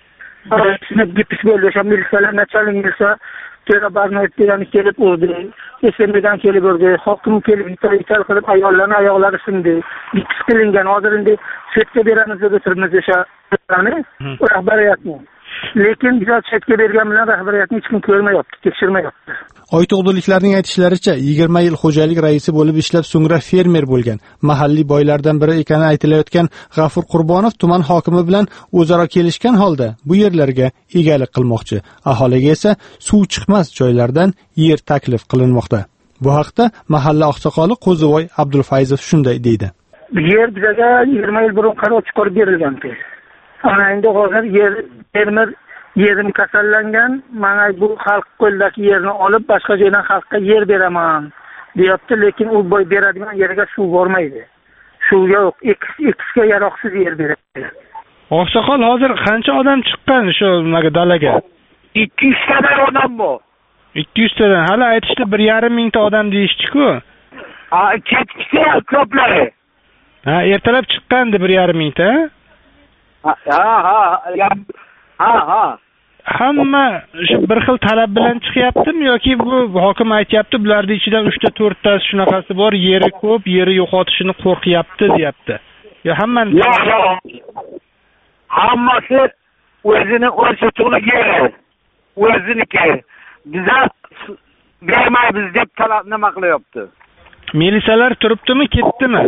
Shuni gipis bo'ldi. O'sha militsiyalar, nachalik militsiya Tera barnoytdan kelib urdi. S M Bdan kelib urdi. Hokim kelib ital qilib ayollarning oyoqlari sindi. Gipis qilingan. Hozir endi chetga beramiz deb o'tiribmiz o'sha rahbariyatni. Lekin biz chetga bergan bilan rahbariyatni hech kim ko'rmayapti, tekshirmayapti. Oyto'g'diliklarning aytishlaricha, yigirma yil xo'jalik raisi bo'lib ishlab, so'ngra fermer bo'lgan. Mahalliy boylardan biri ekani aytilayotgan G'afur Qurbonov tuman hokimi bilan o'zaro kelishgan holda bu yerlarga egalik qilmoqchi. Aholiga esa suv chiqmas joylardan yer taklif qilinmoqda. Bu haqda mahalla oqsoqoli Qo'zivoy Abdulfayzov shunday deydi. Yer bizga yigirma yil burun qaror chiqarib berilgan. Ana endi hozir yer fermer yerim kasallangan, mana bu xalq qo'ldagi yerni olib boshqa joydan xalqqa yer beraman deyapti, lekin u boy beradigan yerga suv bormaydi. Suv yo'q, ekisga yaroqsiz yer beradi. Oqsoqol hozir qancha odam chiqqan shu nimaga dalaga? ikki yuz ta odam bor. ikki yuz tadan hali aytishdi bir yarim mingta odam deyishdi-ku. Ha, kechiksa ko'plari. Ha, ertalab chiqqandi bir yarim mingta. Ha, ha, ha, ha. Hamma shu bir xil talab bilan chiqyaptimi yoki bu hokim aytayapti, bularning ichidan uchta to'rttasi shunaqasi bor, yeri ko'p, yeri yo'qotishini qo'rqyapti, deyapti. Yo hammani yo'q, yo'q. Hammasi o'zini o'rtatuvli yeri. O'ziniki. Bizlar bermaymiz deb talab nima qilyapti? Militsiyalar turibdimi, ketdimi?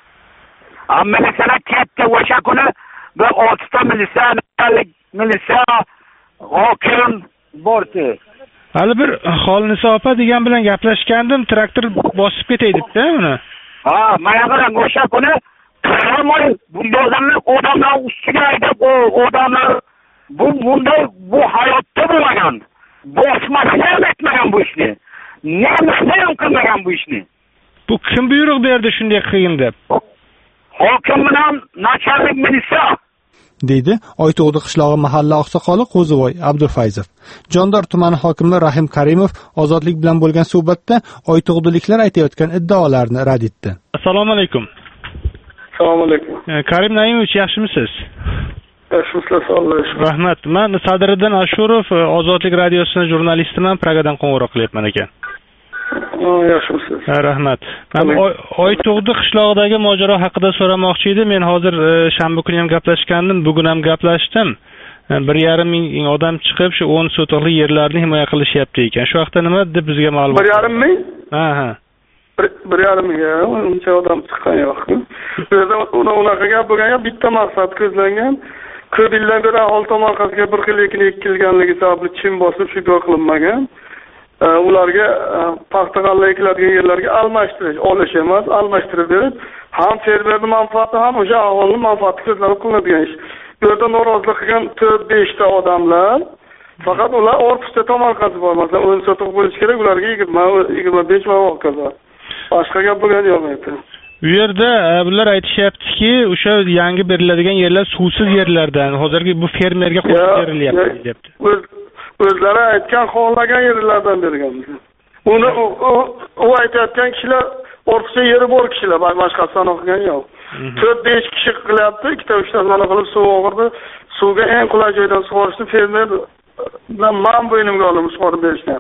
Ha, militsiyalar ketdi o'sha kuni. Bir oltita militsiya, militsiya hokim bordi. Hali bir Xolnisa opa degan bilan gaplashgandim, traktor bosib ketay debdi uni. Ha, mana qarang, o'sha kuni qaramay buldozerlar odamlar ustiga haydab, odamlar bu bunday bu hayotda bo'lmagan. Bosmasga ham etmagan bu ishni. Nemisni ham qilmagan bu ishni. Bu kim buyruq berdi shunday qilgin deb? Hokim bilan nachalik militsiya deydi Oyto'g'di qishlog'i mahalla oqsoqoli Qo'zivoy Abdulfayzov. Jondor tumani hokimi Rahim Karimov Ozodlik bilan bo'lgan suhbatda Oyto'g'diliklar aytayotgan iddaolarni rad etdi. Assalomu alaykum. Assalomu alaykum. Karim Naimovich, yaxshimisiz? Yaxshimisiz, Alloh. Rahmat. Men Sadriddin Ashurov, Ozodlik radiosining jurnalistiman, Pragadan qo'ng'iroq qilyapman ekan. Yaxshimisiz. Rahmat. Men Oyto'g'di qishlog'idagi mojaro haqida so'ramoqchi edim. Men hozir shanba kuni ham gaplashgandim, bugun ham gaplashdim. bir yarim ming odam chiqib shu o'n sotixli yerlarni himoya qilishyapti ekan. Shu haqda nima deb bizga ma'lumot? bir yarim ming? Ha, ha. bir yarim ming, uncha odam chiqqan yo'q. Bizda unaqa gap bo'lgan, bitta maqsad ko'zlangan. Ko'p yildan beri aholi tomorqasiga bir xil ekin ekilganligi sababli chim bosib shikor qilinmagan. Ularga paxta g'alla ekiladigan yerlarga almashtirish, olish emas, almashtirib berib, ham fermerning manfaati ham o'sha aholining manfaati ko'zlanib qilinadigan ish. Bu yerda norozilik qilgan to'rt besh ta odamlar, faqat ular ortda tomorqasi bor. Masalan, o'n sotiq bo'lish kerak, ularga yigirma yigirma besh va hokazo. Boshqa gap bo'lgan yo'q edi. Bu yerda bular aytishyaptiki, o'sha yangi beriladigan yerlar suvsiz yerlardan, hozirgi bu fermerga qo'shib berilyapti, deyapti. O'zlari aytgan, xohlagan yerlardan berganmiz. Uni u aytayotgan kishilar ortiqcha yeri bor kishilar, boshqasidan o'qigan yo'q. to'rt besh kishi qilyapti, ikkita uchta mana qilib suv o'g'irdi. Suvga eng qulay joydan sug'orishni fermer bilan men bo'ynimga olib sug'orib berishgan.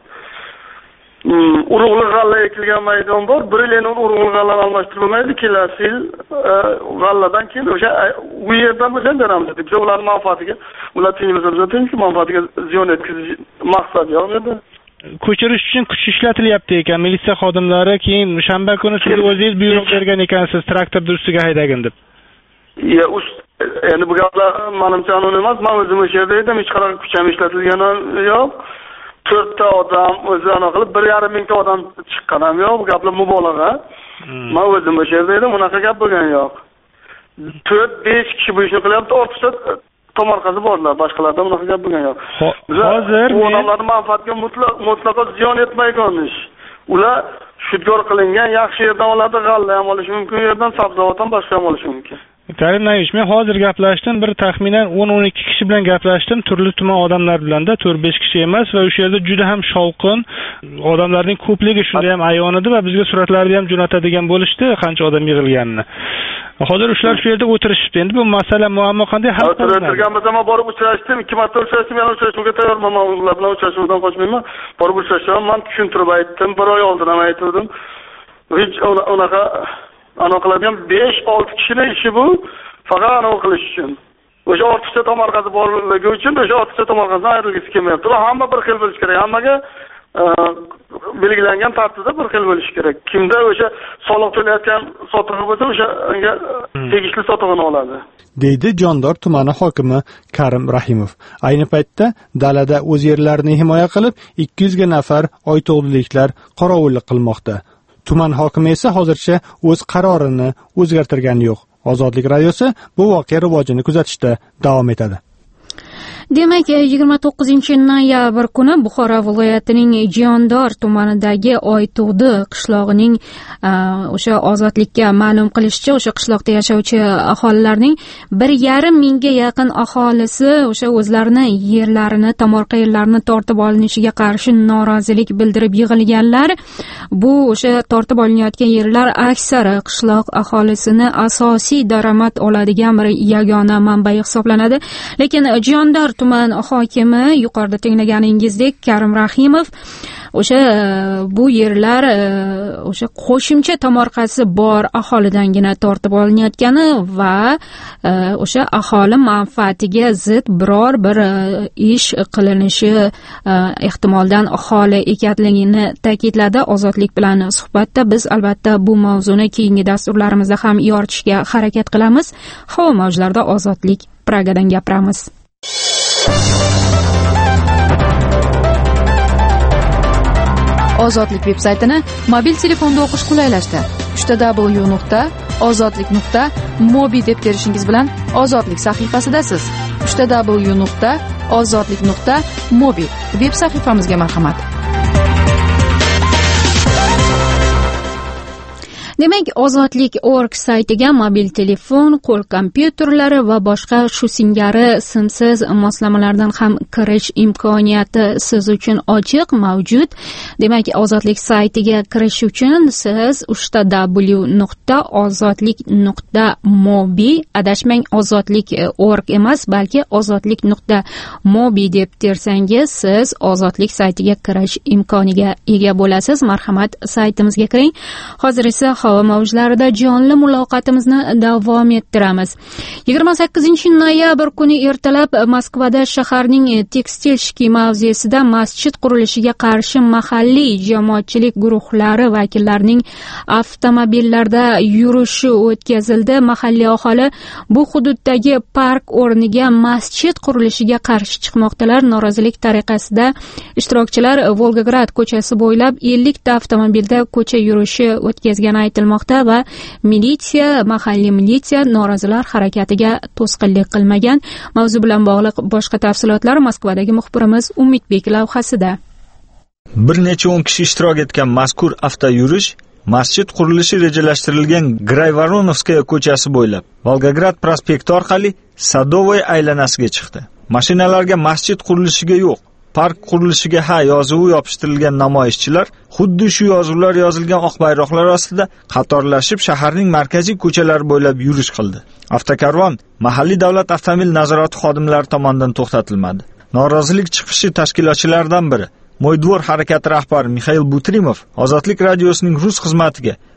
Urug'li g'alla ekilgan maydon bor. Bir yil endi urug'li g'allani almashtirilmaydi, kelasi yil g'alladan keyin o'sha u yerdan bizdan beramiz deb. Ularning manfaatiga, ular tinchimiz bizga tinch manfaatiga ziyon etkizish maqsad yo'q edi. ko'chirish uchun kuch ishlatilyapti ekan militsiya xodimlari, keyin shanba kuni siz o'zingiz buyruq bergan ekansiz traktorni ustiga haydagin deb. Ya, endi bu gaplar menimcha anon emas. Men o'zim o'sha yerda edim, hech qanaqa kuch ham ishlatilgani yo'q. to'rtta odam o'zi anaqa qilib bir yarim mingta odam chiqqan ham yo'q. Bu gaplar mubolag'a. Men o'zim o'sha yerda edim, unaqa gap bo'lgan yo'q. to'rt besh kishi bu ishni qilyapti, ortiqcha tomorqasi borlar, boshqalardan unaqa gap bo'lgan yo'q. Hozir bu odamlarning manfaatiga mutlaq mutlaqo ziyon etmaydigan ish. Ular shudgor qilingan yaxshi yerdan oladi, g'alla ham olishi mumkin, yerdan sabzavot ham boshqa ham olishi mumkin. Karim Nayish, men hozir gaplashdim, bir taxminan o'n o'n ikki kishi bilan gaplashdim, turli tuman odamlar bilan-da, to'rt besh kishi emas va o'sha yerda juda ham shovqin, odamlarning ko'pligi shunda ham ayon edi va bizga suratlarni ham jo'natadigan bo'lishdi, qancha odam yig'ilganini. Hozir ular shu yerda o'tirishibdi. Endi bu masala muammo qanday hal qilinadi? O'tirgan bo'lsam, borib uchrashdim, ikki marta uchrashdim, yana uchrashuvga tayyorman, ular bilan uchrashuvdan qochmayman. Borib uchrashdim, men tushuntirib aytdim, bir oy oldin ham aytdim. Hech unaqa ana qiladigan besh olti kishining ishi bu, faqat ana qilish uchun. O'sha ortiqcha tomorqasi borligi uchun o'sha ortiqcha tomorqasidan ayrilgisi kelmayapti. Hamma bir xil bo'lish kerak. Hammaga belgilangan tartibda bir xil bo'lish kerak. Kimda o'sha soliq to'layotgan sotig'i bo'lsa, o'sha tegishli sotig'ini oladi. deydi Jondor tumani hokimi Karim Rahimov. Ayni paytda dalada o'z yerlarini himoya qilib ikki yuz ga nafar oyto'g'liliklar qorovullik qilmoqda. Tuman hokimi esa hozircha o'z qarorini o'zgartirgani yo'q. Ozodlik radiosi bu voqea rivojini kuzatishda davom etadi. Demak, yigirma to'qqizinchi noyabr kuni Buxoro viloyatining Jondor tumanidagi Oytug'di qishlog'ining o'sha ozodlikka ma'lum qilishicha, o'sha qishloqda yashovchi aholilarning bir yarim mingga yaqin aholisi o'sha o'zlarini yerlarini, tomorqa yerlarini tortib olinishiga qarshi norozilik bildirib yig'ilganlar. Bu o'sha tortib olinayotgan yerlar aksari qishloq aholisini asosiy daromad oladigan bir yagona manbai hisoblanadi. Lekin Jondor tuman hokimi yuqorida tinglaganingizdek Karim Rahimov o'sha bu yerlar o'sha qo'shimcha tomorqasi bor aholidangina tortib olinayotgani va o'sha aholi manfaatiga zid biror bir ish qilinishi ehtimoldan xoli ekanligini ta'kidladi. Ozodlik bilan suhbatda biz albatta bu mavzuni keyingi dasturlarimizda ham yoritishga harakat qilamiz. Havo mavjlarida Ozodlik Pragadan gapiramiz. Ozodlik veb-saytini mobil telefonda o'qish qulaylashdi. w w w nuqta ozodlik nuqta mobi deb terishingiz bilan Ozodlik sahifasidasiz. w w w nuqta ozodlik nuqta mobi veb sahifamizga marhamat. Demak, ozodlik nuqta org saytiga mobil telefon, qo'l kompyuterlari va boshqa shu singari simsiz moslamalardan ham kirish imkoniyati siz uchun ochiq mavjud. Demak, ozodlik saytiga kirish uchun siz w nuqta ozodlik nuqta mobi, adashmang ozodlik nuqta org emas, balki ozodlik nuqta mobi deb tersangiz siz ozodlik saytiga kirish imkoniga ega bo'lasiz. Marhamat, saytimizga kiring. Hozir esa havo mavjlarida jonli muloqotimizni davom ettiramiz. yigirma sakkizinchi noyabr kuni ertalab Moskvada shaharning tekstil shiki mavzesida masjid qurilishiga qarshi mahalliy jamoatchilik guruhlari vakillarining avtomobillarda yurishi o'tkazildi. Mahalliy aholi bu hududdagi park o'rniga masjid qurilishiga qarshi chiqmoqdalar. Norozilik tariqasida ishtirokchilar Volgograd ko'chasi bo'ylab ellik ta avtomobilda ko'cha yurishi o'tkazgani aytilmoqda va militsiya, mahalliy militsiya norozilar harakatiga to'sqinlik qilmagan. Mavzu bilan bog'liq boshqa tafsilotlar Moskvadagi muxbirimiz Umidbek lavhasida. Bir necha o'n kishi ishtirok etgan mazkur avtoyurish masjid qurilishi rejalashtirilgan Grayvoronovskaya ko'chasi bo'ylab Volgograd prospekti orqali Sadovoy aylanasiga chiqdi. Mashinalarga masjid qurilishiga yo'q, park qurilishiga ha yozuvi yopishtirilgan namoyishchilar xuddi shu yozuvlar yozilgan oq bayroqlar ostida qatorlashib shaharning markaziy ko'chalari bo'ylab yurish qildi. Avtokarvon mahalliy davlat avtomobil nazorati xodimlari tomonidan to'xtatilmadi. Norozilik chiqishi tashkilotchilaridan biri Moydvor harakati rahbari Mixail Butrimov Ozodlik radiosining rus xizmatiga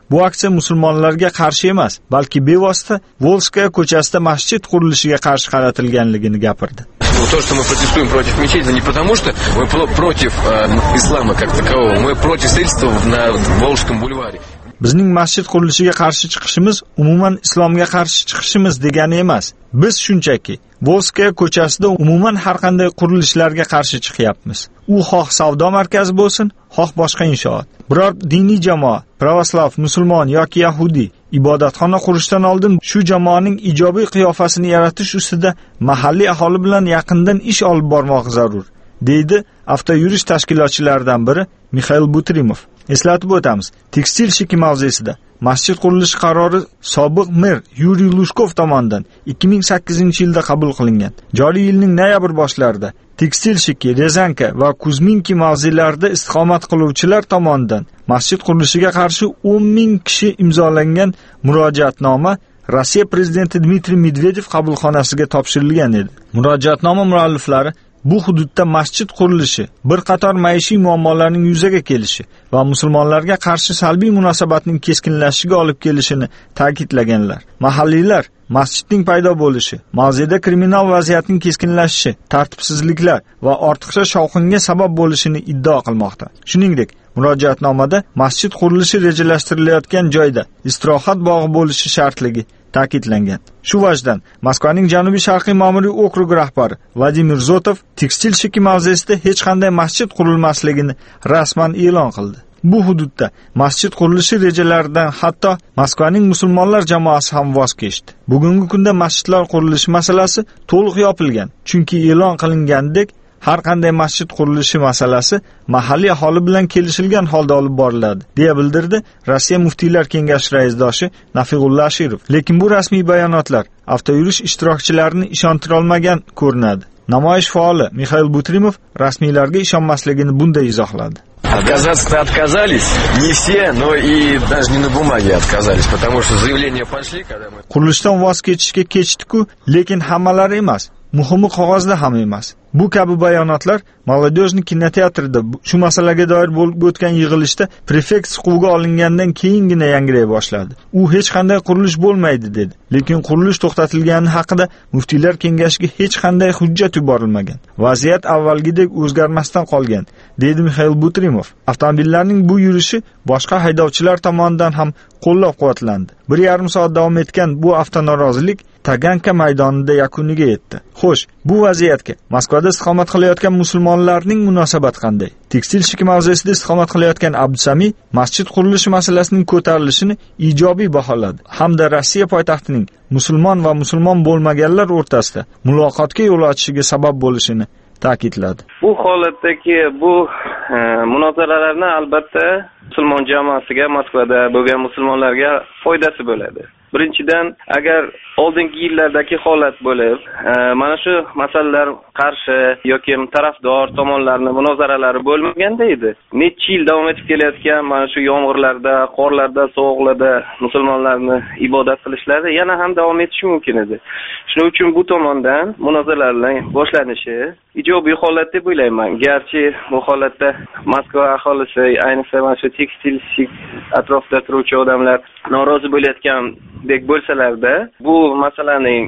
Bu aksiya musulmonlarga qarshi emas, balki bevosita Volskaya ko'chasida masjid qurilishiga qarshi qaratilganligini gapirdi. То, что мы протестуем против мечети, не потому, что мы против э, ислама как такового, мы против строительства на Волжском бульваре. Bizning masjid qurilishiga qarshi chiqishimiz umuman islomga qarshi chiqishimiz degani emas. Biz shunchaki Volskaya ko'chasida umuman har qanday qurilishlarga qarshi chiqyapmiz. U xoh savdo markazi bo'lsin, xoh boshqa inshoot. Biror diniy jamoa, pravoslav, musulmon yoki yahudi ibodatxona qurishdan oldin shu jamoaning ijobiy qiyofasini yaratish ustida mahalliy aholi bilan yaqindan ish olib bormoq zarur, deydi avtoyurish tashkilotchilaridan biri Mikhail Butrimov. Eslatib o'tamiz, tekstil shiki mavzesida masjid qurilishi qarori sobiq mer Yuriy Lushkov tomonidan ikki ming sakkizinchi yilda qabul qilingan. Joriy yilning noyabr boshlarida tekstil shiki, Rezanka va Kuzminki mavzelarida istiqomat qiluvchilar tomonidan masjid qurilishiga qarshi o'n ming kishi imzolangan murojaatnoma Rossiya prezidenti Dmitriy Medvedev qabulxonasiga topshirilgan edi. Murojaatnoma mualliflari bu hududda masjid qurilishi bir qator maishiy muammolarning yuzaga kelishi va musulmonlarga qarshi salbiy munosabatning keskinlashishiga olib kelishini ta'kidlaganlar. Mahalliylar masjidning paydo bo'lishi, mavzeda kriminal vaziyatning keskinlashishi, tartibsizliklar va ortiqcha shovqinga sabab bo'lishini iddao qilmoqda. Shuningdek, murojaatnomada masjid qurilishi rejalashtirilayotgan joyda istirohat bog'i bo'lishi shartligi ta'kidlangan. Shu vajdan Moskvaning janubiy sharqiy ma'muriy okrugi rahbari Vladimir Zotov tekstil shiki mavzesida hech qanday masjid qurilmasligini rasman e'lon qildi. Bu hududda masjid qurilishi rejalaridan hatto Moskvaning musulmonlar jamoasi ham voz kechdi. Bugungi kunda masjidlar qurilishi masalasi to'liq yopilgan, chunki e'lon qilingandek har qanday masjid qurilishi masalasi mahalliy aholi bilan kelishilgan holda olib boriladi, deya bildirdi Rossiya muftiylar kengashi raisdoshi Nafig'ullo Ashirov. Lekin bu rasmiy bayonotlar avtoyurish ishtirokchilarini ishontira olmagan ko'rinadi. Namoyish faoli Mikhail Butrimov rasmiylarga ishonmasligini bunday izohladi. Отказаться-то отказались, не все, но и даже не на бумаге отказались, потому что заявления пошли, когда мы... Qurilishdan voz kechishga kechdi-ku, lekin hammalari emas, muhimi qog'ozda ham emas. Bu kabi bayonotlar Молодежный kinoteatrida shu masalaga doir bo'lib o'tgan yig'ilishda prefekt siquvga olingandan keyingina yangiray boshladi. U hech qanday qurilish bo'lmaydi dedi. Lekin qurilish to'xtatilgani haqida muftiylar kengashiga hech qanday hujjat yuborilmagan. Vaziyat avvalgidek o'zgarmasdan qolgan, dedi Mikhail Butrimov. Avtomobillarning bu yurishi boshqa haydovchilar tomonidan ham qo'llab-quvvatlandi. bir yarim soat davom etgan bu avtonorozilik Taganka maydonida yakuniga yetdi. Xo'sh, bu vaziyatga Moskvada istiqomat qilayotgan musulmonlarning munosabati qanday? Tekstil shiki mavzesida istiqomat qilayotgan Abdusami masjid qurilishi masalasining ko'tarilishini ijobiy baholadi hamda Rossiya poytaxtining musulmon va musulmon bo'lmaganlar o'rtasida muloqotga yo'l ochishiga sabab bo'lishini ta'kidladi. Bu holatdagi bu e, munozaralarni albatta musulmon jamoasiga, Moskvada bo'lgan musulmonlarga foydasi bo'ladi. Birinchidan, agar oldingi yillardagi holat bo'lib, e, mana shu masalalar qarshi yoki tarafdor tomonlarning munozaralari bo'lmaganda edi. Necha yil davom etib kelayotgan mana shu yomg'irlarda, qorlarda, sovuqlarda musulmonlarni ibodat qilishlari yana ham davom etishi mumkin edi. Shuning uchun bu tomondan munozaralarning boshlanishi ijobiy holat deb o'ylayman. Garchi bu holatda Moskva aholisi, ayniqsa mana shu tekstil atrofida turuvchi odamlar norozi bo'layotgandek bo'lsalarda, bu masalaning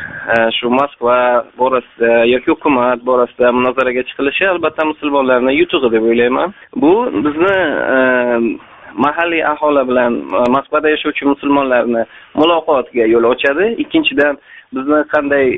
shu Moskva borasida yoki hukumat borasida munozaraga chiqilishi albatta musulmonlarning yutug'i deb o'ylayman. Bu bizni mahalliy aholi bilan Moskvada yashovchi musulmonlarni muloqotiga yo'l ochadi. Ikkinchidan, bizni qanday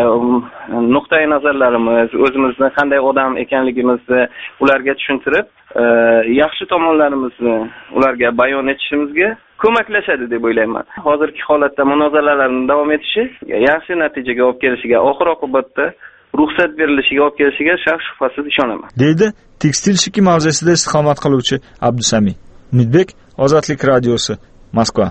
nuqtai nazarlarimiz, o'zimizni qanday odam ekanligimizni ularga tushuntirib, yaxshi tomonlarimizni ularga bayon etishimizga ko'maklashadi deb o'ylayman. Hozirgi holatda munozaralarning davom etishi yaxshi natijaga olib kelishiga, oxir-oqibatda ruxsat berilishiga olib kelishiga shak shubhasiz ishonaman, deydi tekstil shiki mavzesida istiqomat qiluvchi Abdusami. Umidbek, Ozodlik radiosi, Moskva.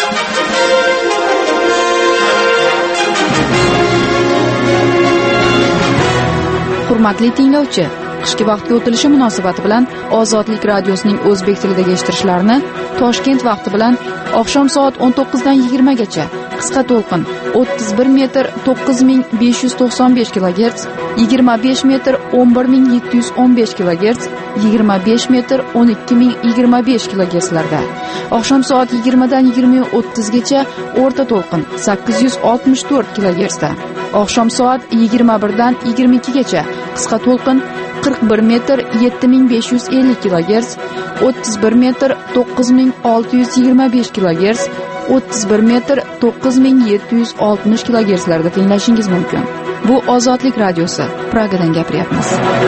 Hurmatli tinglovchi, qishki vaqtga o'tilishi munosabati bilan Ozodlik radiosining o'zbek tilidagi eshittirishlarini Toshkent vaqti bilan oqshom soat o'n to'qqizdan yigirma gacha qisqa to'lqin o'ttiz bir metr to'qqiz ming besh yuz to'qson besh kilogerts, yigirma besh metr o'n bir ming yetti yuz o'n besh kilogerts, yigirma besh metr o'n ikki ming yigirma besh kilogertslarda. Oqshom soat yigirma dan yigirma o'ttiz gacha o'rta to'lqin sakkiz yuz oltmish to'rt kilogertsda. Oqshom soat yigirma bir dan yigirma ikki gacha qisqa to'lqin qirq bir metr yetti ming besh yuz ellik kilogerts, o'ttiz bir metr to'qqiz ming olti yuz yigirma besh kilogerts, o'ttiz bir metr to'qqiz ming yetti yuz oltmish kilogertslarda tinglashingiz mumkin. Bu Ozodlik radiosi. Pragadan gapiryapmiz.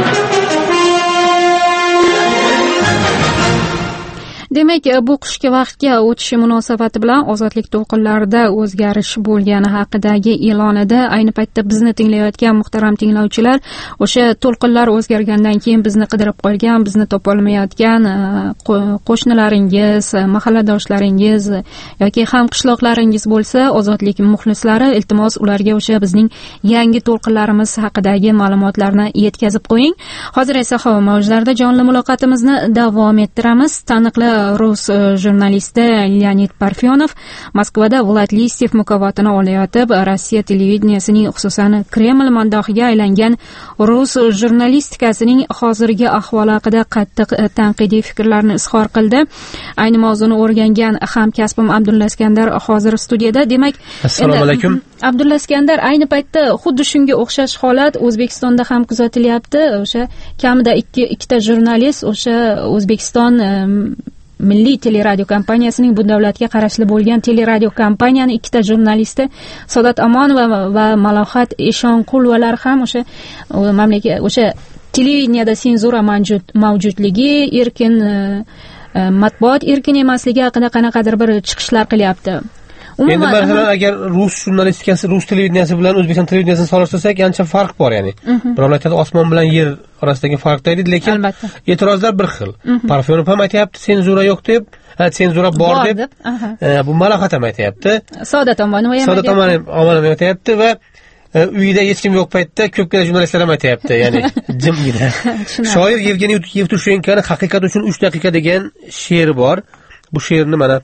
Demak, bu qishki vaqtga o'tishi munosabati bilan ozodlik to'lqinlarida o'zgarish bo'lgani haqidagi e'lonida ayni paytda bizni tinglayotgan muhtaram tinglovchilar, o'sha to'lqinlar o'zgargandan keyin bizni qidirib qolgan, bizni topolmayotgan qo'shnilaringiz, mahalladoshlaringiz yoki ham qishloqlaringiz bo'lsa, ozodlik muxlislari, iltimos ularga o'sha bizning yangi to'lqinlarimiz haqidagi ma'lumotlarni yetkazib qo'ying. Hozir esa havo mavjlarida jonli muloqotimizni davom ettiramiz. Taniqli rus jurnalisti Leonid Parfyonov Moskvada Vlad Listev mukofotini olayotib, Rossiya televideniyasining, xususan Kreml mandohiga aylangan rus jurnalistikasining hozirgi ahvoli haqida qattiq tanqidiy fikrlarni izhor qildi. Ayni mavzuni o'rgangan hamkasbim Abdulla Iskandar hozir studiyada. Demak, assalomu alaykum. Abdulla Iskandar, ayni paytda xuddi shunga o'xshash holat O'zbekistonda ham kuzatilyapti. O'sha kamida ikki ikkita jurnalist o'sha O'zbekiston Milliy teleradio kompaniyasining bu davlatga qarashli bo'lgan teleradio kompaniyani ikkita jurnalisti Saodat Amonova va Malohat Eshonqulovalar ham o'sha mamlakat o'sha televideniyada senzura mavjudligi, erkin matbuot erkin emasligi haqida qanaqadir bir chiqishlar qilyapti. Endi masalan, agar rus jurnalistikasi, rus televideniyasi bilan O'zbekiston televideniyasini solishtirsak, ancha farq bor, ya'ni. Birovlar aytadi osmon bilan yer orasidagi farq deydi, lekin e'tirozlar bir xil. Parfyonov ham aytayapti, senzura yo'q deb, ha, senzura bor deb. Bu Malohat ham aytayapti. Saodat Amonova ham Saodat Amonova ham aytayapti va uyida hech kim yo'q paytda ko'pgina jurnalistlar ham aytayapti, ya'ni jimgina. Shoir Yevgeniy Yevtushenkoning Haqiqat uchun uch daqiqa degan she'ri bor. Bu she'rni mana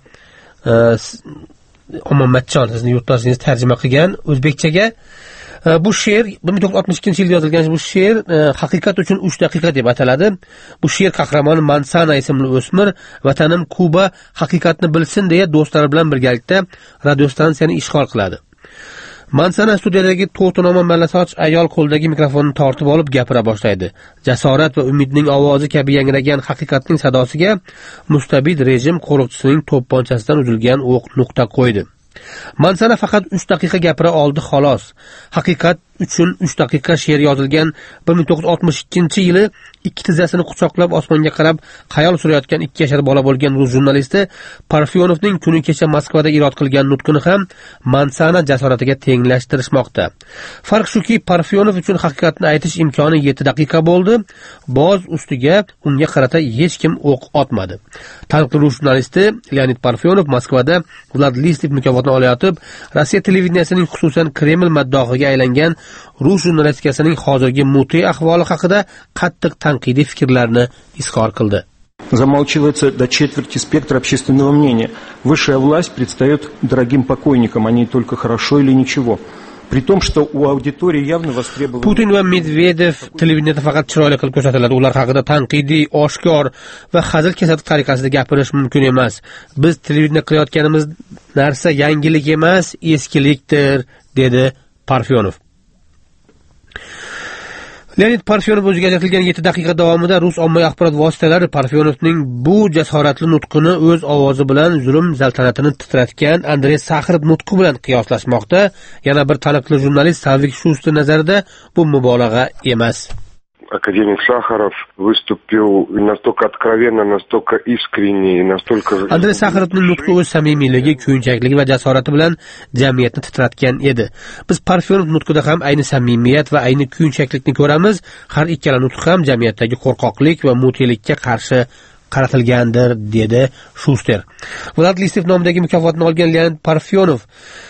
Omonmatjon sizning yurtdoshingiz tarjima qilgan o'zbekchaga. Bu she'r bir ming to'qqiz yuz oltmish ikkinchi yilda yozilgan. Bu she'r Haqiqat uchun uch daqiqa deb ataladi. Bu she'r qahramoni Mansana ismli o'smir vatanim Kuba haqiqatni bilsin deya do'stlari bilan birgalikda radiostansiyani ishg'ol qiladi. Mansana studiyadagi to'rtinoma mallasoch ayol qo'ldagi mikrofonni tortib olib gapira boshlaydi. Jasorat va umidning ovozi kabi yangragan haqiqatning sadosiga mustabid rejim qo'riqchisining to'pponchasidan uzilgan o'q nuqta qo'ydi. Mansana faqat uch daqiqa gapira oldi xolos. Haqiqat uchun uch daqiqa she'r yozilgan bir ming to'qqiz yuz oltmish ikkinchi yili ikki tizzasini quchoqlab osmonga qarab xayol surayotgan ikki yashar bola bo'lgan rus jurnalisti Parfyonovning kuni kecha Moskvada irod qilgan nutqini ham Mansana jasoratiga tenglashtirishmoqda. Farq shuki, Parfyonov uchun haqiqatni aytish imkoni yetti daqiqa bo'ldi. Boz ustiga unga qarata hech kim o'q otmadi. Taniqli rus jurnalisti Leonid Parfyonov Moskvada Vlad Listev mukofotini olayotib, Rossiya televideniyasining, xususan Kreml maddohiga aylangan rus jurnalistikasining hozirgi mute ahvoli haqida qattiq tanqidiy fikrlarni izhor qildi. Замалчивается до четверти спектра общественного мнения. Высшая власть предстает дорогим покойникам, они только хорошо или ничего. При том, что у аудитории явно востребовано... Putin va Medvedev televideniyada faqat chiroyli qilib ko'rsatiladi. Ular haqida tanqidiy, oshkor va hazil kesatiq tariqasida gapirish mumkin emas. Biz televideniya qilayotganimiz narsa yangilik emas, eskilikdir, dedi Parfyonov. Leonid Parfyonov o'ziga ajratilgan yetti daqiqa davomida rus ommaviy axborot vositalari Parfyonovning bu jasoratli nutqini o'z ovozi bilan zulm zaltanatini titratgan Andrey Saxarov nutqi bilan qiyoslashmoqda. Yana bir taniqli jurnalist Savik Shuster nazarida bu mubolag'a emas. Академик Сахаров выступил настолько откровенно, настолько искренне, настолько... Andrey Saxarovning nutqi o'z samimiyligi, kuyunchakligi va jasorati bilan jamiyatni titratgan edi. Biz Parfyonov nutqida ham ayni samimiyat va ayni kuyunchaklikni ko'ramiz. Har ikkala nutq ham jamiyatdagi qo'rqoqlik va mutelikka qarshi qaratilgandir, dedi Shuster. Vlad Listev nomidagi mukofotni olgan Leonid Parfyonov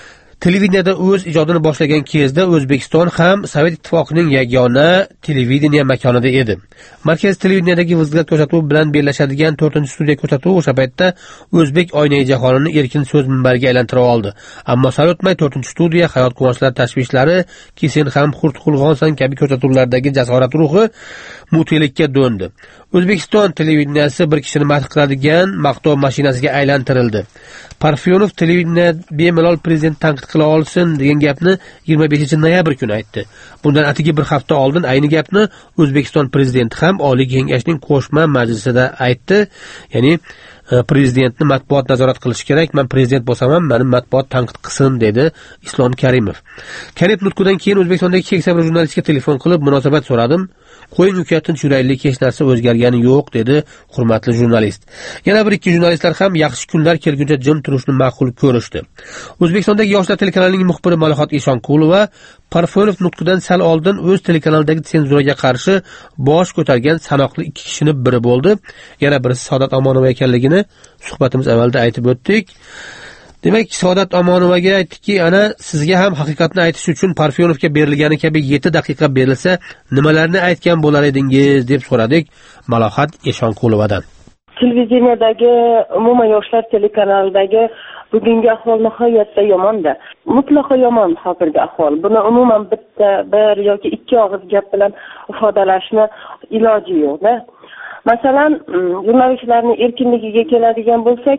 televideniyada o'z ijodini boshlagan kezda O'zbekiston ham Sovet ittifoqining yagona televideniya makonida edi. Markaz televideniyadagi vizg'at ko'rsatuvi bilan bellashadigan to'rtinchi studiya ko'rsatuvi o'sha paytda o'zbek oynai jahonini erkin so'z minbariga aylantirib oldi. Ammo sal o'tmay to'rtinchi studiya hayot quvonchlar tashvishlari, ki sen ham xurt xulg'onsan kabi ko'rsatuvlardagi jasorat ruhi mutilikka do'ndi. O'zbekiston televideniyasi bir kishini madh qiladigan maqtov mashinasiga aylantirildi. Parfyonov televideniya bemalol prezident tanqid qila olsin degan gapni yigirma beshinchi noyabr kuni aytdi. Bundan atigi bir hafta oldin ayni gapni O'zbekiston prezidenti ham Oliy Kengashning qo'shma majlisida aytdi. Ya'ni prezidentni matbuot nazorat qilish kerak, men prezident bo'lsam ham meni matbuot tanqid qilsin dedi Islom Karimov. Karim nutqidan keyin O'zbekistondagi keksa bir jurnalistga telefon qilib munosabat so'radim. Qo'ying ukatin chiroyli, hech narsa o'zgargani yo'q dedi hurmatli jurnalist. Yana bir ikki jurnalistlar ham yaxshi kunlar kelguncha jim turishni ma'qul ko'rishdi. O'zbekistondagi Yoshlar telekanalining muxbiri Malohat Eshonqulova Parfyonov nutqidan sal oldin o'z telekanalidagi senzuraga qarshi bosh ko'targan sanoqli ikki kishining biri bo'ldi. Yana biri Saodat Omonova ekanligini suhbatimiz avvalida aytib o'tdik. Demak, Saodat Omonovaga aytdiki, ana sizga ham haqiqatni aytish uchun Parfyonovga berilgani kabi yetti daqiqa berilsa, nimalarni aytgan bo'lar edingiz deb so'radik Malohat Eshonqulovadan. Televideniyadagi umuman Yoshlar telekanalidagi bugungi ahvol nihoyatda yomon-da. Mutlaqo yomon hozirgi ahvol. Buni umuman bitta bir yoki ikki og'iz gap bilan ifodalashni iloji yo'q-da. Masalan, jurnalistlarning erkinligiga keladigan bo'lsak,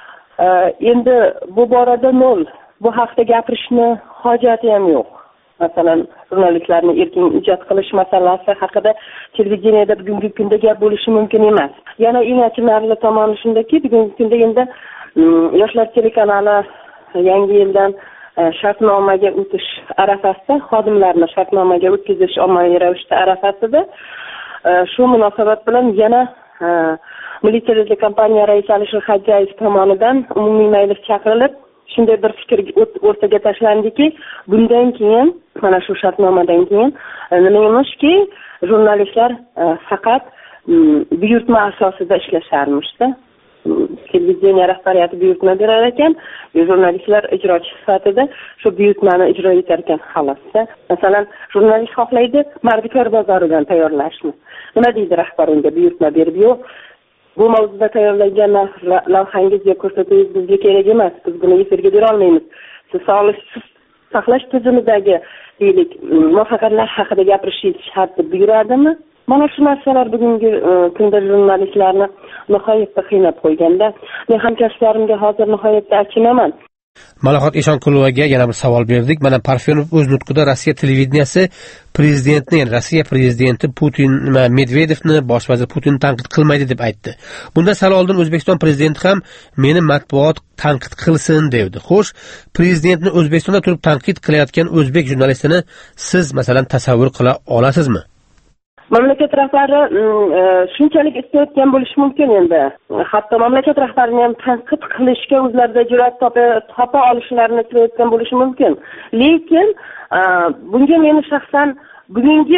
endi bu borada nol. Bu haqda gapirishni hojati ham yo'q. Masalan, jurnalistlarni erkin ijod qilish masalasi haqida televideniyada bugungi kunda gap bo'lishi mumkin emas. Yana eng achinarli tomoni shundaki, bugungi kunda endi Yoshlar telekanali yangi yildan shartnomaga o'tish arafasida, xodimlarni shartnomaga o'tkazish ommaviy ravishda arafasida, shu munosabat bilan yana Milliy televiziya kompaniya raisi Alisher Xadjayev tomonidan umumiy majlis chaqirilib, shunday bir fikr o'rtaga tashlandiki, bundan keyin mana shu shartnomadan keyin nima emishki, jurnalistlar faqat buyurtma asosida ishlasharmishda. Televideniya rahbariyati buyurtma berar ekan, jurnalistlar ijrochi sifatida shu buyurtmani ijro etar ekan xolos-da. Masalan, jurnalist xohlaydi Mardikor bozoridan tayyorlashni. Nima deydi rahbar unga buyurtma berib, yo'q, bu mavzuda tayyorlangan lavhangiz yoki ko'rsatuvingiz bizga kerak emas, biz buni efirga bera olmaymiz. Siz sog'liqni saqlash tizimidagi deylik muvaffaqiyatlar haqida gapirishingiz shart deb buyuradimi? Mana shu narsalar bugungi kunda jurnalistlarni nihoyatda qiynab qo'yganda, men hamkasblarimga hozir nihoyatda achinaman. Malohat Eshonqulovaga yana bir savol berdik. Mana Parfyonov o'z nutqida Rossiya televideniyasi prezidentni, ya'ni Rossiya prezidenti Putin va Medvedevni, bosh vazir Putinni tanqid qilmaydi deb aytdi. Bunda sal oldin O'zbekiston prezidenti ham meni matbuot tanqid qilsin dedi. Xo'sh, prezidentni O'zbekistonda turib tanqid qilayotgan o'zbek jurnalistini siz masalan tasavvur qila olasizmi? Mamlakat rahbari shunchalik istayotgan bo'lishi mumkin endi. Hatto mamlakat rahbarini ham tanqid qilishga o'zlarida jur'at topa olishlarini istayotgan bo'lishi mumkin. Lekin bunga meni shaxsan bugungi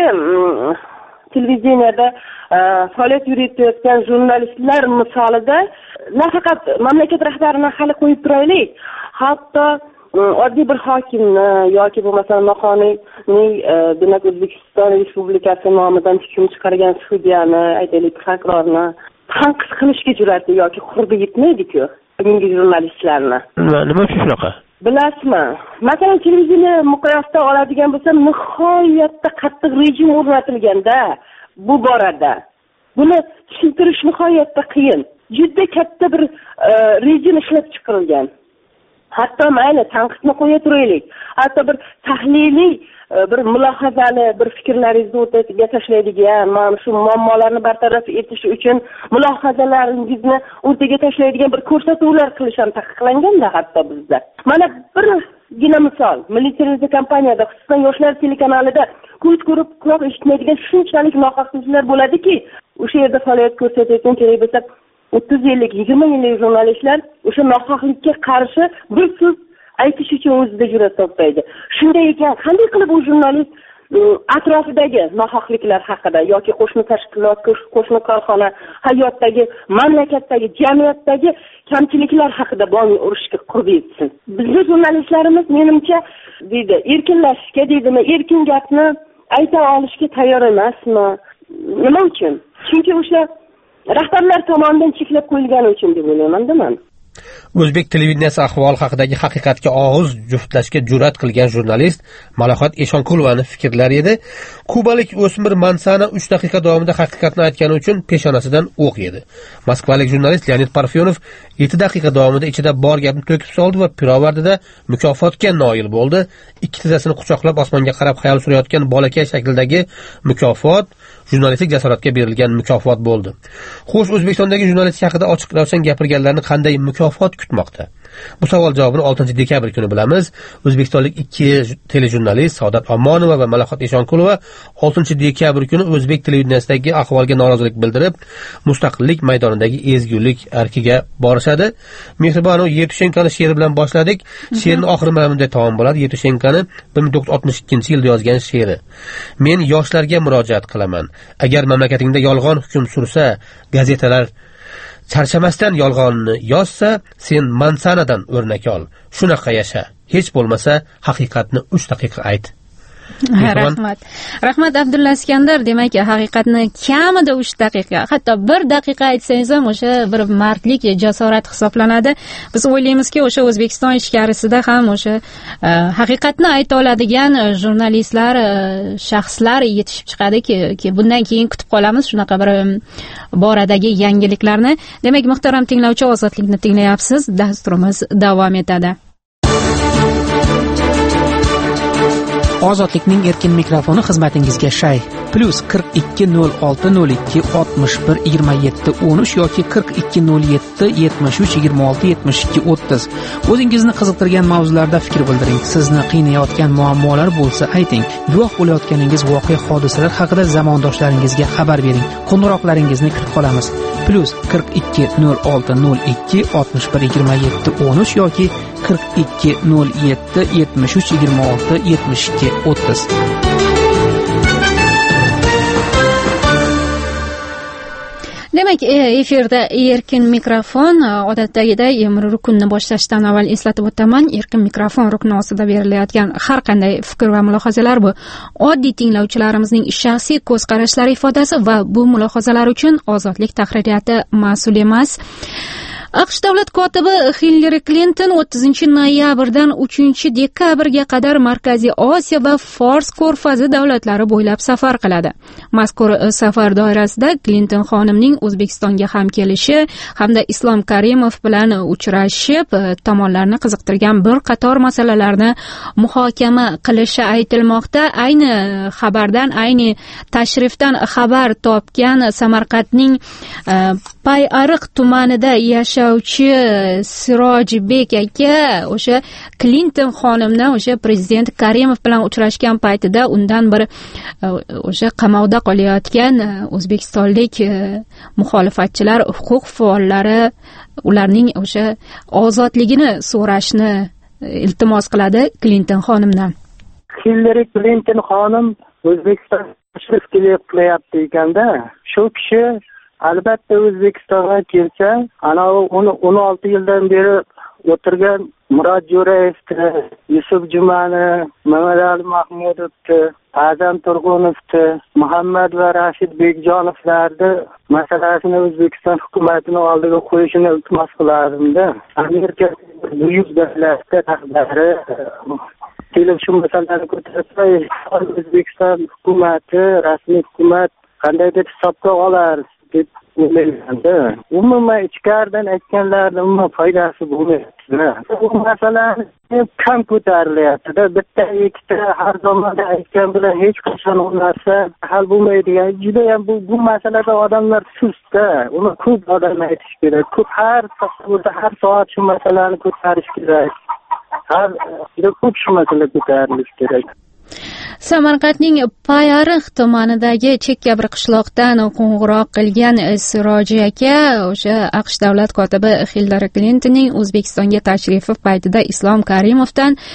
televideniyada faoliyat yuritayotgan jurnalistlar misolida nafaqat mamlakat rahbarini hali qo'yib turaylik, hatto oddiy bir hokimni yoki bo'lmasa noqonuniy demak O'zbekiston Respublikasi nomidan hukm chiqargan sudyani, aytaylik prokurorni tanqid qilishga jur'ati yoki qurbi yetmaydi-ku bugungi jurnalistlarni. Nima uchun shunaqa? Bilasizmi? Masalan, televideniya miqyosida oladigan bo'lsam, nihoyatda qattiq rejim o'rnatilganda bu borada buni tushuntirish nihoyatda qiyin. Juda katta bir rejim ishlab chiqarilgan. Hatto mayli tanqidni qo'ya turaylik. Hatto bir tahliliy, bir mulohazali, bir fikrlaringizni o'rtaga tashlaydigan, mana shu muammolarni bartaraf etish uchun mulohazalaringizni o'rtaga tashlaydigan bir ko'rsatuvlar qilish ham taqiqlanganda hatto bizda. Mana birgina misol, Milliy televiziya kompaniyada, xususan Yoshlar telekanalida ko'z ko'rib, quloq eshitmaydigan shunchalik nohaqliklar bo'ladiki, o'sha yerda faoliyat ko'rsatayotgan kerak bo'lsa o'ttiz yillik, yigirma yillik jurnalistlar o'sha nohaqlikka qarshi bir so'z aytish uchun o'zida jur'at topmaydi. Shunday ekan, qanday qilib u jurnalist atrofidagi nohaqliklar haqida yoki qo'shni tashkilot, qo'shni korxona, hayotdagi, mamlakatdagi, jamiyatdagi kamchiliklar haqida bonni urushga qurbi etsin. Bizning jurnalistlarimiz menimcha deydi, erkinlashishga deydimi, erkin gapni ayta olishga tayyor emasmi? Nima uchun? Chunki o'sha rahbarlar tomonidan cheklab qo'yilgani uchun deb o'ylayman-da men. O'zbek televideniyasi ahvol haqidagi haqiqatga og'iz juftlashga jur'at qilgan jurnalist Malohat Eshonqulovaning fikrlari edi. Kubalik o'smir Mansana uch daqiqa davomida haqiqatni aytgani uchun peshonasidan o'q yedi. Moskvalik jurnalist Leonid Parfyonov yetti daqiqa davomida ichida bor gapni to'kib soldi va pirovardida mukofotga noil bo'ldi. Ikki tizzasini quchoqlab osmonga qarab xayol surayotgan bolakay shaklidagi mukofot jurnalistlik jasoratga berilgan mukofot bo'ldi. Xo'sh, O'zbekistondagi jurnalistika haqida ochiq-ochqan gapirganlarni qanday mukofot kutmoqda? Bu savol javobini oltinchi dekabr kuni bilamiz. O'zbekistonlik ikki telejurnalist Saodat Omonova va Malohat Eshonqulova oltinchi dekabr kuni O'zbek televideniyasidagi ahvolga norozilik bildirib, mustaqillik maydonidagi ezgulik arkiga borishadi. Mehribonov Yevtushenkoni she'ri bilan boshladik. She'rning oxiri mana bunday tamom bo'ladi. Yevtushenkoni bir ming to'qqiz yuz oltmish ikkinchi yilda yozgan she'ri. Men yoshlarga murojaat qilaman. Agar mamlakatingda yolg'on hukm sursa, gazetalar charchamasdan yolg'onni yozsa, sen Mansanadan o'rnak ol. Shunaqa yasha. Hech bo'lmasa haqiqatni uch daqiqa ayt. Rahmat. Rahmat Abdulla Iskandar. Demak, haqiqatni kamida uch daqiqa, hatto bir daqiqa aytsangiz ham o'sha bir mardlik, jasorat hisoblanadi. Biz o'ylaymizki, o'sha O'zbekiston ichkarisida ham o'sha haqiqatni ayta oladigan jurnalistlar, shaxslar yetishib chiqadiki, bundan keyin kutib qolamiz shunaqa bir boradagi yangiliklarni. Demak, muhtaram tinglovchi, Ozodlikni tinglayapsiz. Dasturimiz davom etadi. Ozodlikning erkin mikrofoni xizmatingizga shay. Plus qirq ikki nol olti nol ikki oltmish bir yigirma yetti o'n uch yoki qirq ikki nol yetti yetmish uch yigirma olti yetmish ikki o'ttiz. O'zingizni qiziqtirgan mavzularda fikr bildiring. Sizni qiynayotgan muammolar bo'lsa ayting. Guvoh bo'layotganingiz voqea hodisalar haqida zamondoshlaringizga xabar bering. Qo'ng'iroqlaringizni kutib qolamiz. Plus qirq ikki nol olti nol ikki oltmish bir yigirma yetti o'n uch yoki qirq ikki nol yetti yetmish uch yigirma olti yetmish ikki o'ttiz. Demak, efirda erkin mikrofon. Odatdagiday rukunni boshlashdan avval eslatib o'taman, erkin mikrofon rukni ostida berilayotgan har qanday fikr va mulohazalar bu oddiy tinglovchilarimizning shaxsiy ko'z qarashlari ifodasi va bu mulohazalar uchun Ozodlik tahririyati mas'ul emas. AQSh davlat kotibi Hillary Clinton o'ttizinchi noyabrdan uchinchi dekabrga qadar Markaziy Osiyo va Fors ko'rfazi davlatlari bo'ylab safar qiladi. Mazkur safar doirasida Clinton xonimning O'zbekistonga ham kelishi hamda Islom Karimov bilan uchrashib, tomonlarni qiziqtirgan bir qator masalalarni muhokama qilishi aytilmoqda. Ayni xabardan, ayni tashrifdan xabar topgan Samarqandning Payariq tumanida yashovchi Sirojbek aka o'sha Clinton xonimni o'sha prezident Karimov bilan uchrashgan paytida undan bir o'sha qamoqda qolayotgan o'zbekistonlik muxolifatchilar, huquq faollari ularning o'sha ozodligini so'rashni iltimos qiladi Clinton xonimdan. Hillary Clinton xonim O'zbekiston tashrif qilyapti ekanda, shu kishi albatta O'zbekistonga kelsa, ana uni o'n olti yildan beri o'tirgan Murod Jo'rayevni, Yusuf Jumani, Mamadali Mahmudovni, Azam Turg'unovni, Muhammad va Rashid Bekjonovlarni masalasini O'zbekiston hukumatining oldiga qo'yishini iltimos qilardim-da. Amerika buyuk davlatlar rahbari kelib shu masalani ko'tarsa, O'zbekiston hukumati, rasmiy hukumat qanday deb hisobga olar deb o'ylayman-da. Umuman ichkaridan aytganlarning umuman foydasi bo'lmaydi. Bu masalani kam ko'tarilyapti-da. Bitta ikkita har zamonda aytgan bilan hech qachon u narsa hal bo'lmaydigan. Juda ham bu bu masalada odamlar sust-da. Uni ko'p odam aytish kerak. Ko'p har soat har soat shu masalani ko'tarish kerak. Har juda ko'p shu masala ko'tarilishi kerak. Samarqandning Payariq tumanidagi chekka bir qishloqdan qo'ng'iroq qilgan Siroji aka o'sha AQSh davlat kotibi Hillary Clintonning O'zbekistonga tashrifi paytida Islom Karimovdan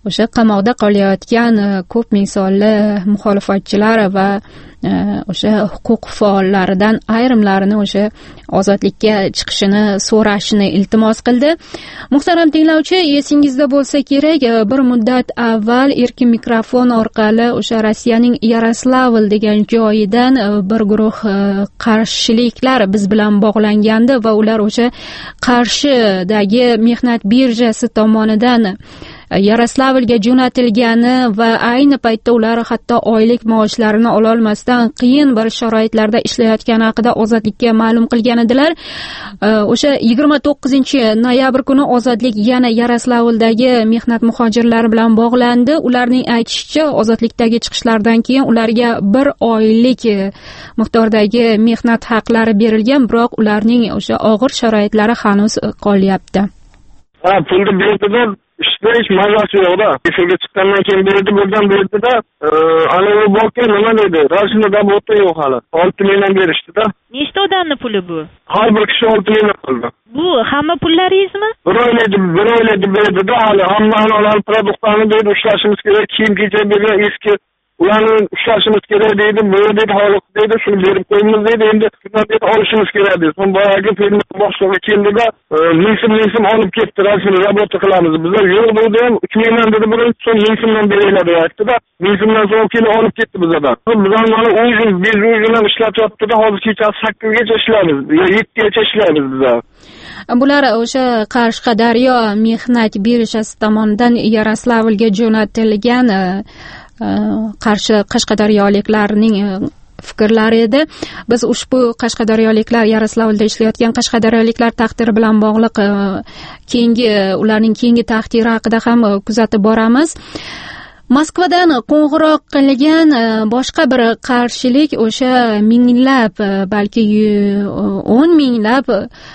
o'sha qamoqda qolayotgan ko'p ming sonli muxolifatchilar va o'sha huquq faollaridan ayrimlarini o'sha ozodlikka chiqishini so'rashini iltimos qildi. Muhtaram tinglovchi, esingizda bo'lsa kerak, bir muddat avval erkin mikrofon orqali o'sha Rossiyaning Yaroslavl degan joyidan bir guruh qarshiliklar biz bilan bog'langandi va ular o'sha Qarshidagi mehnat birjasi tomonidan Yaroslavlga jo'natilgani va ayni paytda ular hatto oylik maoshlarini ola olmasdan qiyin bir sharoitlarda ishlayotgani haqida ozodlikka ma'lum qilgan edilar. O'sha yigirma to'qqizinchi noyabr kuni ozodlik yana Yaroslavldagi mehnat muhojirlari bilan bog'landi. Ularning aytishicha, ozodlikdagi chiqishlardan keyin ularga bir oylik miqdordagi mehnat haqlari berilgan, biroq ularning o'sha og'ir sharoitlari hanuz qolyapti. Ha, pulni berdi-da, ishda hech mazasi yo'q-da. Efirga chiqqandan keyin berdi, birdan berdi-da, ana u boqqa nima dedi? Rasmida bo'tda yo'q hali. olti mingdan berishdi-da. Nechta odamning puli bu? Har bir kishi olti mingdan qildi. Bu hamma pullaringizmi? Bir oylaydi, bir oylaydi berdi-da, hali hammani olan produktlarni deydi, ushlashimiz kerak, kiyim-kechak bergan eski ularni ushlashimiz kerak deydi, bu deydi, holiq deydi, shuni berib qo'yamiz deydi, endi shundan deydi, olishimiz kerak deydi. So'ng boyagi firma boshlig'i keldi-da, ming-ming olib ketdi, rasmiy rabota qilamiz. Bizlar yo'q dedi ham, uch mingdan dedi, birinchi so'ng ming-dan beraylar deyapti-da. ming-dan so'ng kelib olib ketdi bizlardan. Bizlar mana o'yin, biz o'yindan ishlatyapti-da, hozir kechasi sakkizgacha ishlaymiz, yettigacha ishlaymiz bizlar. Bular o'sha Qashqadaryo mehnat birjasi tomonidan Yaroslavlga jo'natilgan qarshi qashqadaryoliklarning fikrlari edi. Biz ushbu qashqadaryoliklar, Yaroslavlda ishlayotgan qashqadaryoliklar taqdiri bilan bog'liq keyingi ularning keyingi taqdiri haqida ham kuzatib boramiz. Moskvadan qo'ng'iroq qilgan boshqa bir qarshilik o'sha minglab, balki o'n minglab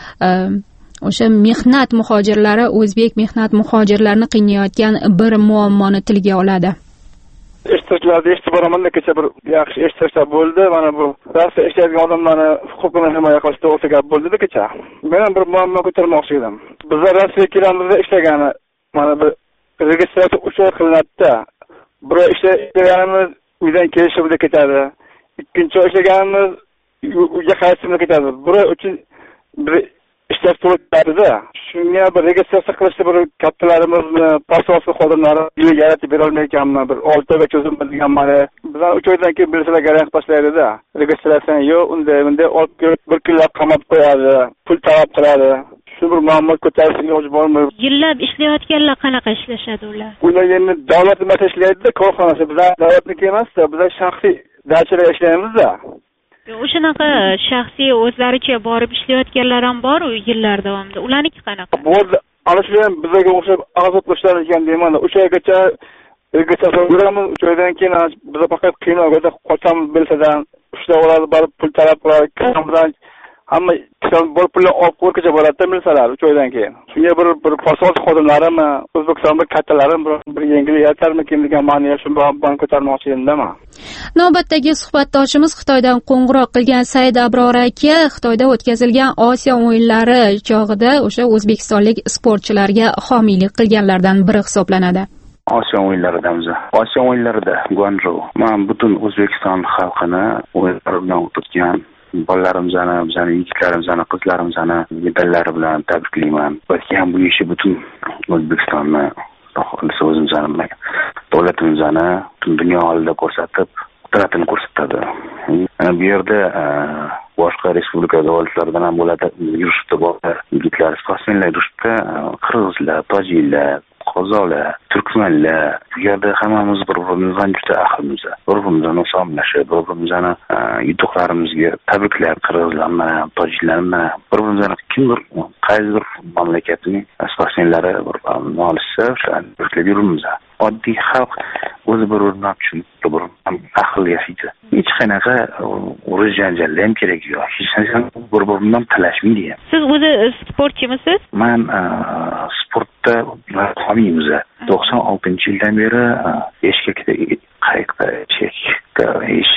o'sha mehnat muhojirlari, o'zbek mehnat muhojirlarini qiynayotgan bir muammoni tilga oladi. Eshitishlarni eshitib boraman-da, kecha bir yaxshi eshitishlar bo'ldi. Mana bu Rossiya ishlaydigan odamlarni huquqini himoya qilish to'g'risida gap bo'ldi-da kecha. Men ham bir muammo ko'tarmoqchi edim. Bizlar Rossiyaga kelamizda ishlagani, mana bu registratsiya uch oy qilinadi-da. Bir oy ishlaganimiz uydan kelishimizda ketadi. Ikkinchi oy ishlaganimiz uyga qaytishimizda ketadi. Bir oy uchun bir ishlash to'g'risida shunga bir registratsiya qilishda bir kattalarimizni, pasportli xodimlari yil yaratib bera olmayotganmi, bir olti oyga cho'zilma degan mana bizlar uch oydan keyin bersalar garant boshlaydi-da. Registratsiya yo'q, unday bunday olib kelib bir kunlab qamab qo'yadi, pul talab qiladi. Shu bir muammo ko'tarish iloji bormi? Yillab ishlayotganlar qanaqa ishlashadi ular? Ular endi davlat nimada ishlaydi-da, korxonasi. Bizlar davlatniki emas-da, bizlar shaxsiy dachilar ishlaymiz-da. O'shanaqa shaxsiy o'zlaricha borib ishlayotganlar ham bor yillar davomida. Ularniki qanaqa? Bo'ldi. Ana shu ham bizga o'xshab azot qilishlar ekan deyman. uch oygacha registratsiya qilamiz. uch oydan keyin biz faqat qiynalganda qochamiz bilsadan, ushlab oladi, borib pul talab qiladi. Hamma bor pulni olib qo'rqacha bo'ladi bilsalar uch oydan keyin. Shunga bir bir pasos xodimlarimi, O'zbekiston bir kattalarimi bir yengil yatarmikin degan ma'noda shu bilan ko'tarmoqchi edim-da. Navbatdagi suhbatdoshimiz Xitoydan qo'ng'iroq qilgan Said Abror aka Xitoyda o'tkazilgan Osiyo o'yinlari chog'ida o'sha o'zbekistonlik sportchilarga homiylik qilganlardan biri hisoblanadi. Osiyo o'yinlaridan o'zi. Osiyo o'yinlarida Guangzhou. Men butun O'zbekiston xalqini o'yinlar bilan o'tgan bolalarimizni, bizning yigitlarimizni, qizlarimizni medallari bilan tabriklayman. Balki ham bu ishi butun O'zbekistonni, xohlasa o'zimizni bilan davlatimizni butun dunyo oldida ko'rsatib, qudratini ko'rsatadi. Bu yerda boshqa respublika davlatlaridan ham bo'ladi, yurishda bor yigitlar, sportsmenlar yurishda, qirg'izlar, tojiklar, qozoqlar, turkmanlar, bu yerda hammamiz bir-birimizdan juda ahilmiz. Bir-birimizdan salomlashib, bir-birimizdan yutuqlarimizga tabriklar, qirg'izlarni, tojiklarni, bir-birimizdan kimdir qaysidir mamlakatning sportsmenlari bir nolishsa, shularni tabriklab yuramiz. Oddiy xalq o'zi bir-birini tushunib, bir ahil yashaydi. Hech qanaqa urush janjallar ham kerak yo'q. Hech narsa bir-birimdan talashmaydi. Siz o'zi sportchimisiz? Men sportda homiymiz. to'qson oltinchi yildan beri eshkakda qayiqda chekda ish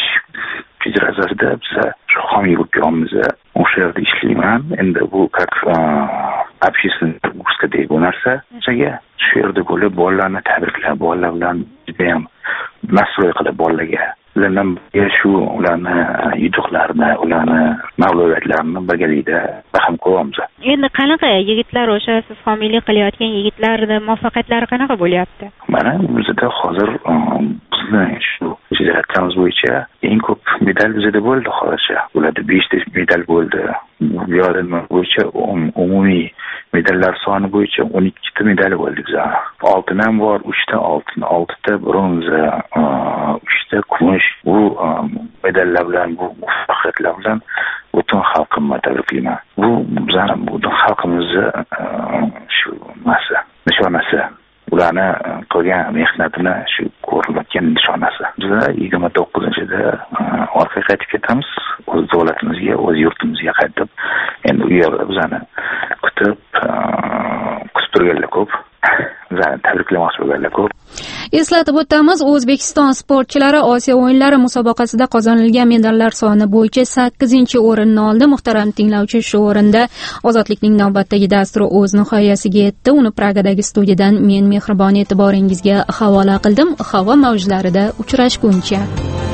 kechirasida biz homiy bo'lib kelamiz. O'sha yerda ishlayman. Endi bu как общественный deydi bu narsa o'shaga shu yerda bo'lib bolalarni tabriklab bolalar bilan judayam nasroy qilib bolalarga ulardan shu ularni yutuqlarini ularni mag'lubiyatlarini birgalikda baham ko'ramiz. Endi qanaqa yigitlar o'sha siz homiylik qilayotgan yigitlarning muvaffaqiyatlari qanaqa bo'lyapti? Mana bizda hozir bizni shu jihatlarimiz bo'yicha eng ko'p medal bizda bo'ldi hozircha. Ularda beshta medal bo'ldi. Bu yo'lda bo'yicha umumiy medallar soni bo'yicha o'n ikkita medal bo'ldi bizda. oltin ham bor, uchta oltin, oltita bronza, uchta kumush. Bu medallar bilan, bu muvaffaqiyatlar bilan butun xalqimni tabriklayman. Bu bizning butun xalqimizni shu masa nishonasi. Ularni qilgan mehnatini shu ko'rinayotgan nishonasi. Biz yigirma to'qqizinchida orqaga qaytib ketamiz, o'z davlatimizga, o'z yurtimizga qaytib, endi u yerda bizani kutib, kutib turganlar ko'p. Bizani tabriklamoqchi bo'lganlar ko'p. Eslatib o'tamiz, O'zbekiston sportchilari Osiyo o'yinlari musobaqasida qozonilgan medallar soni bo'yicha sakkizinchi o'rinni oldi. Muhtaram tinglovchi, shu o'rinda Ozodlikning navbatdagi dasturi o'z nihoyasiga yetdi. Uni Pragadagi studiyadan men mehribon e'tiboringizga havola qildim. Havo mavjlarida uchrashguncha.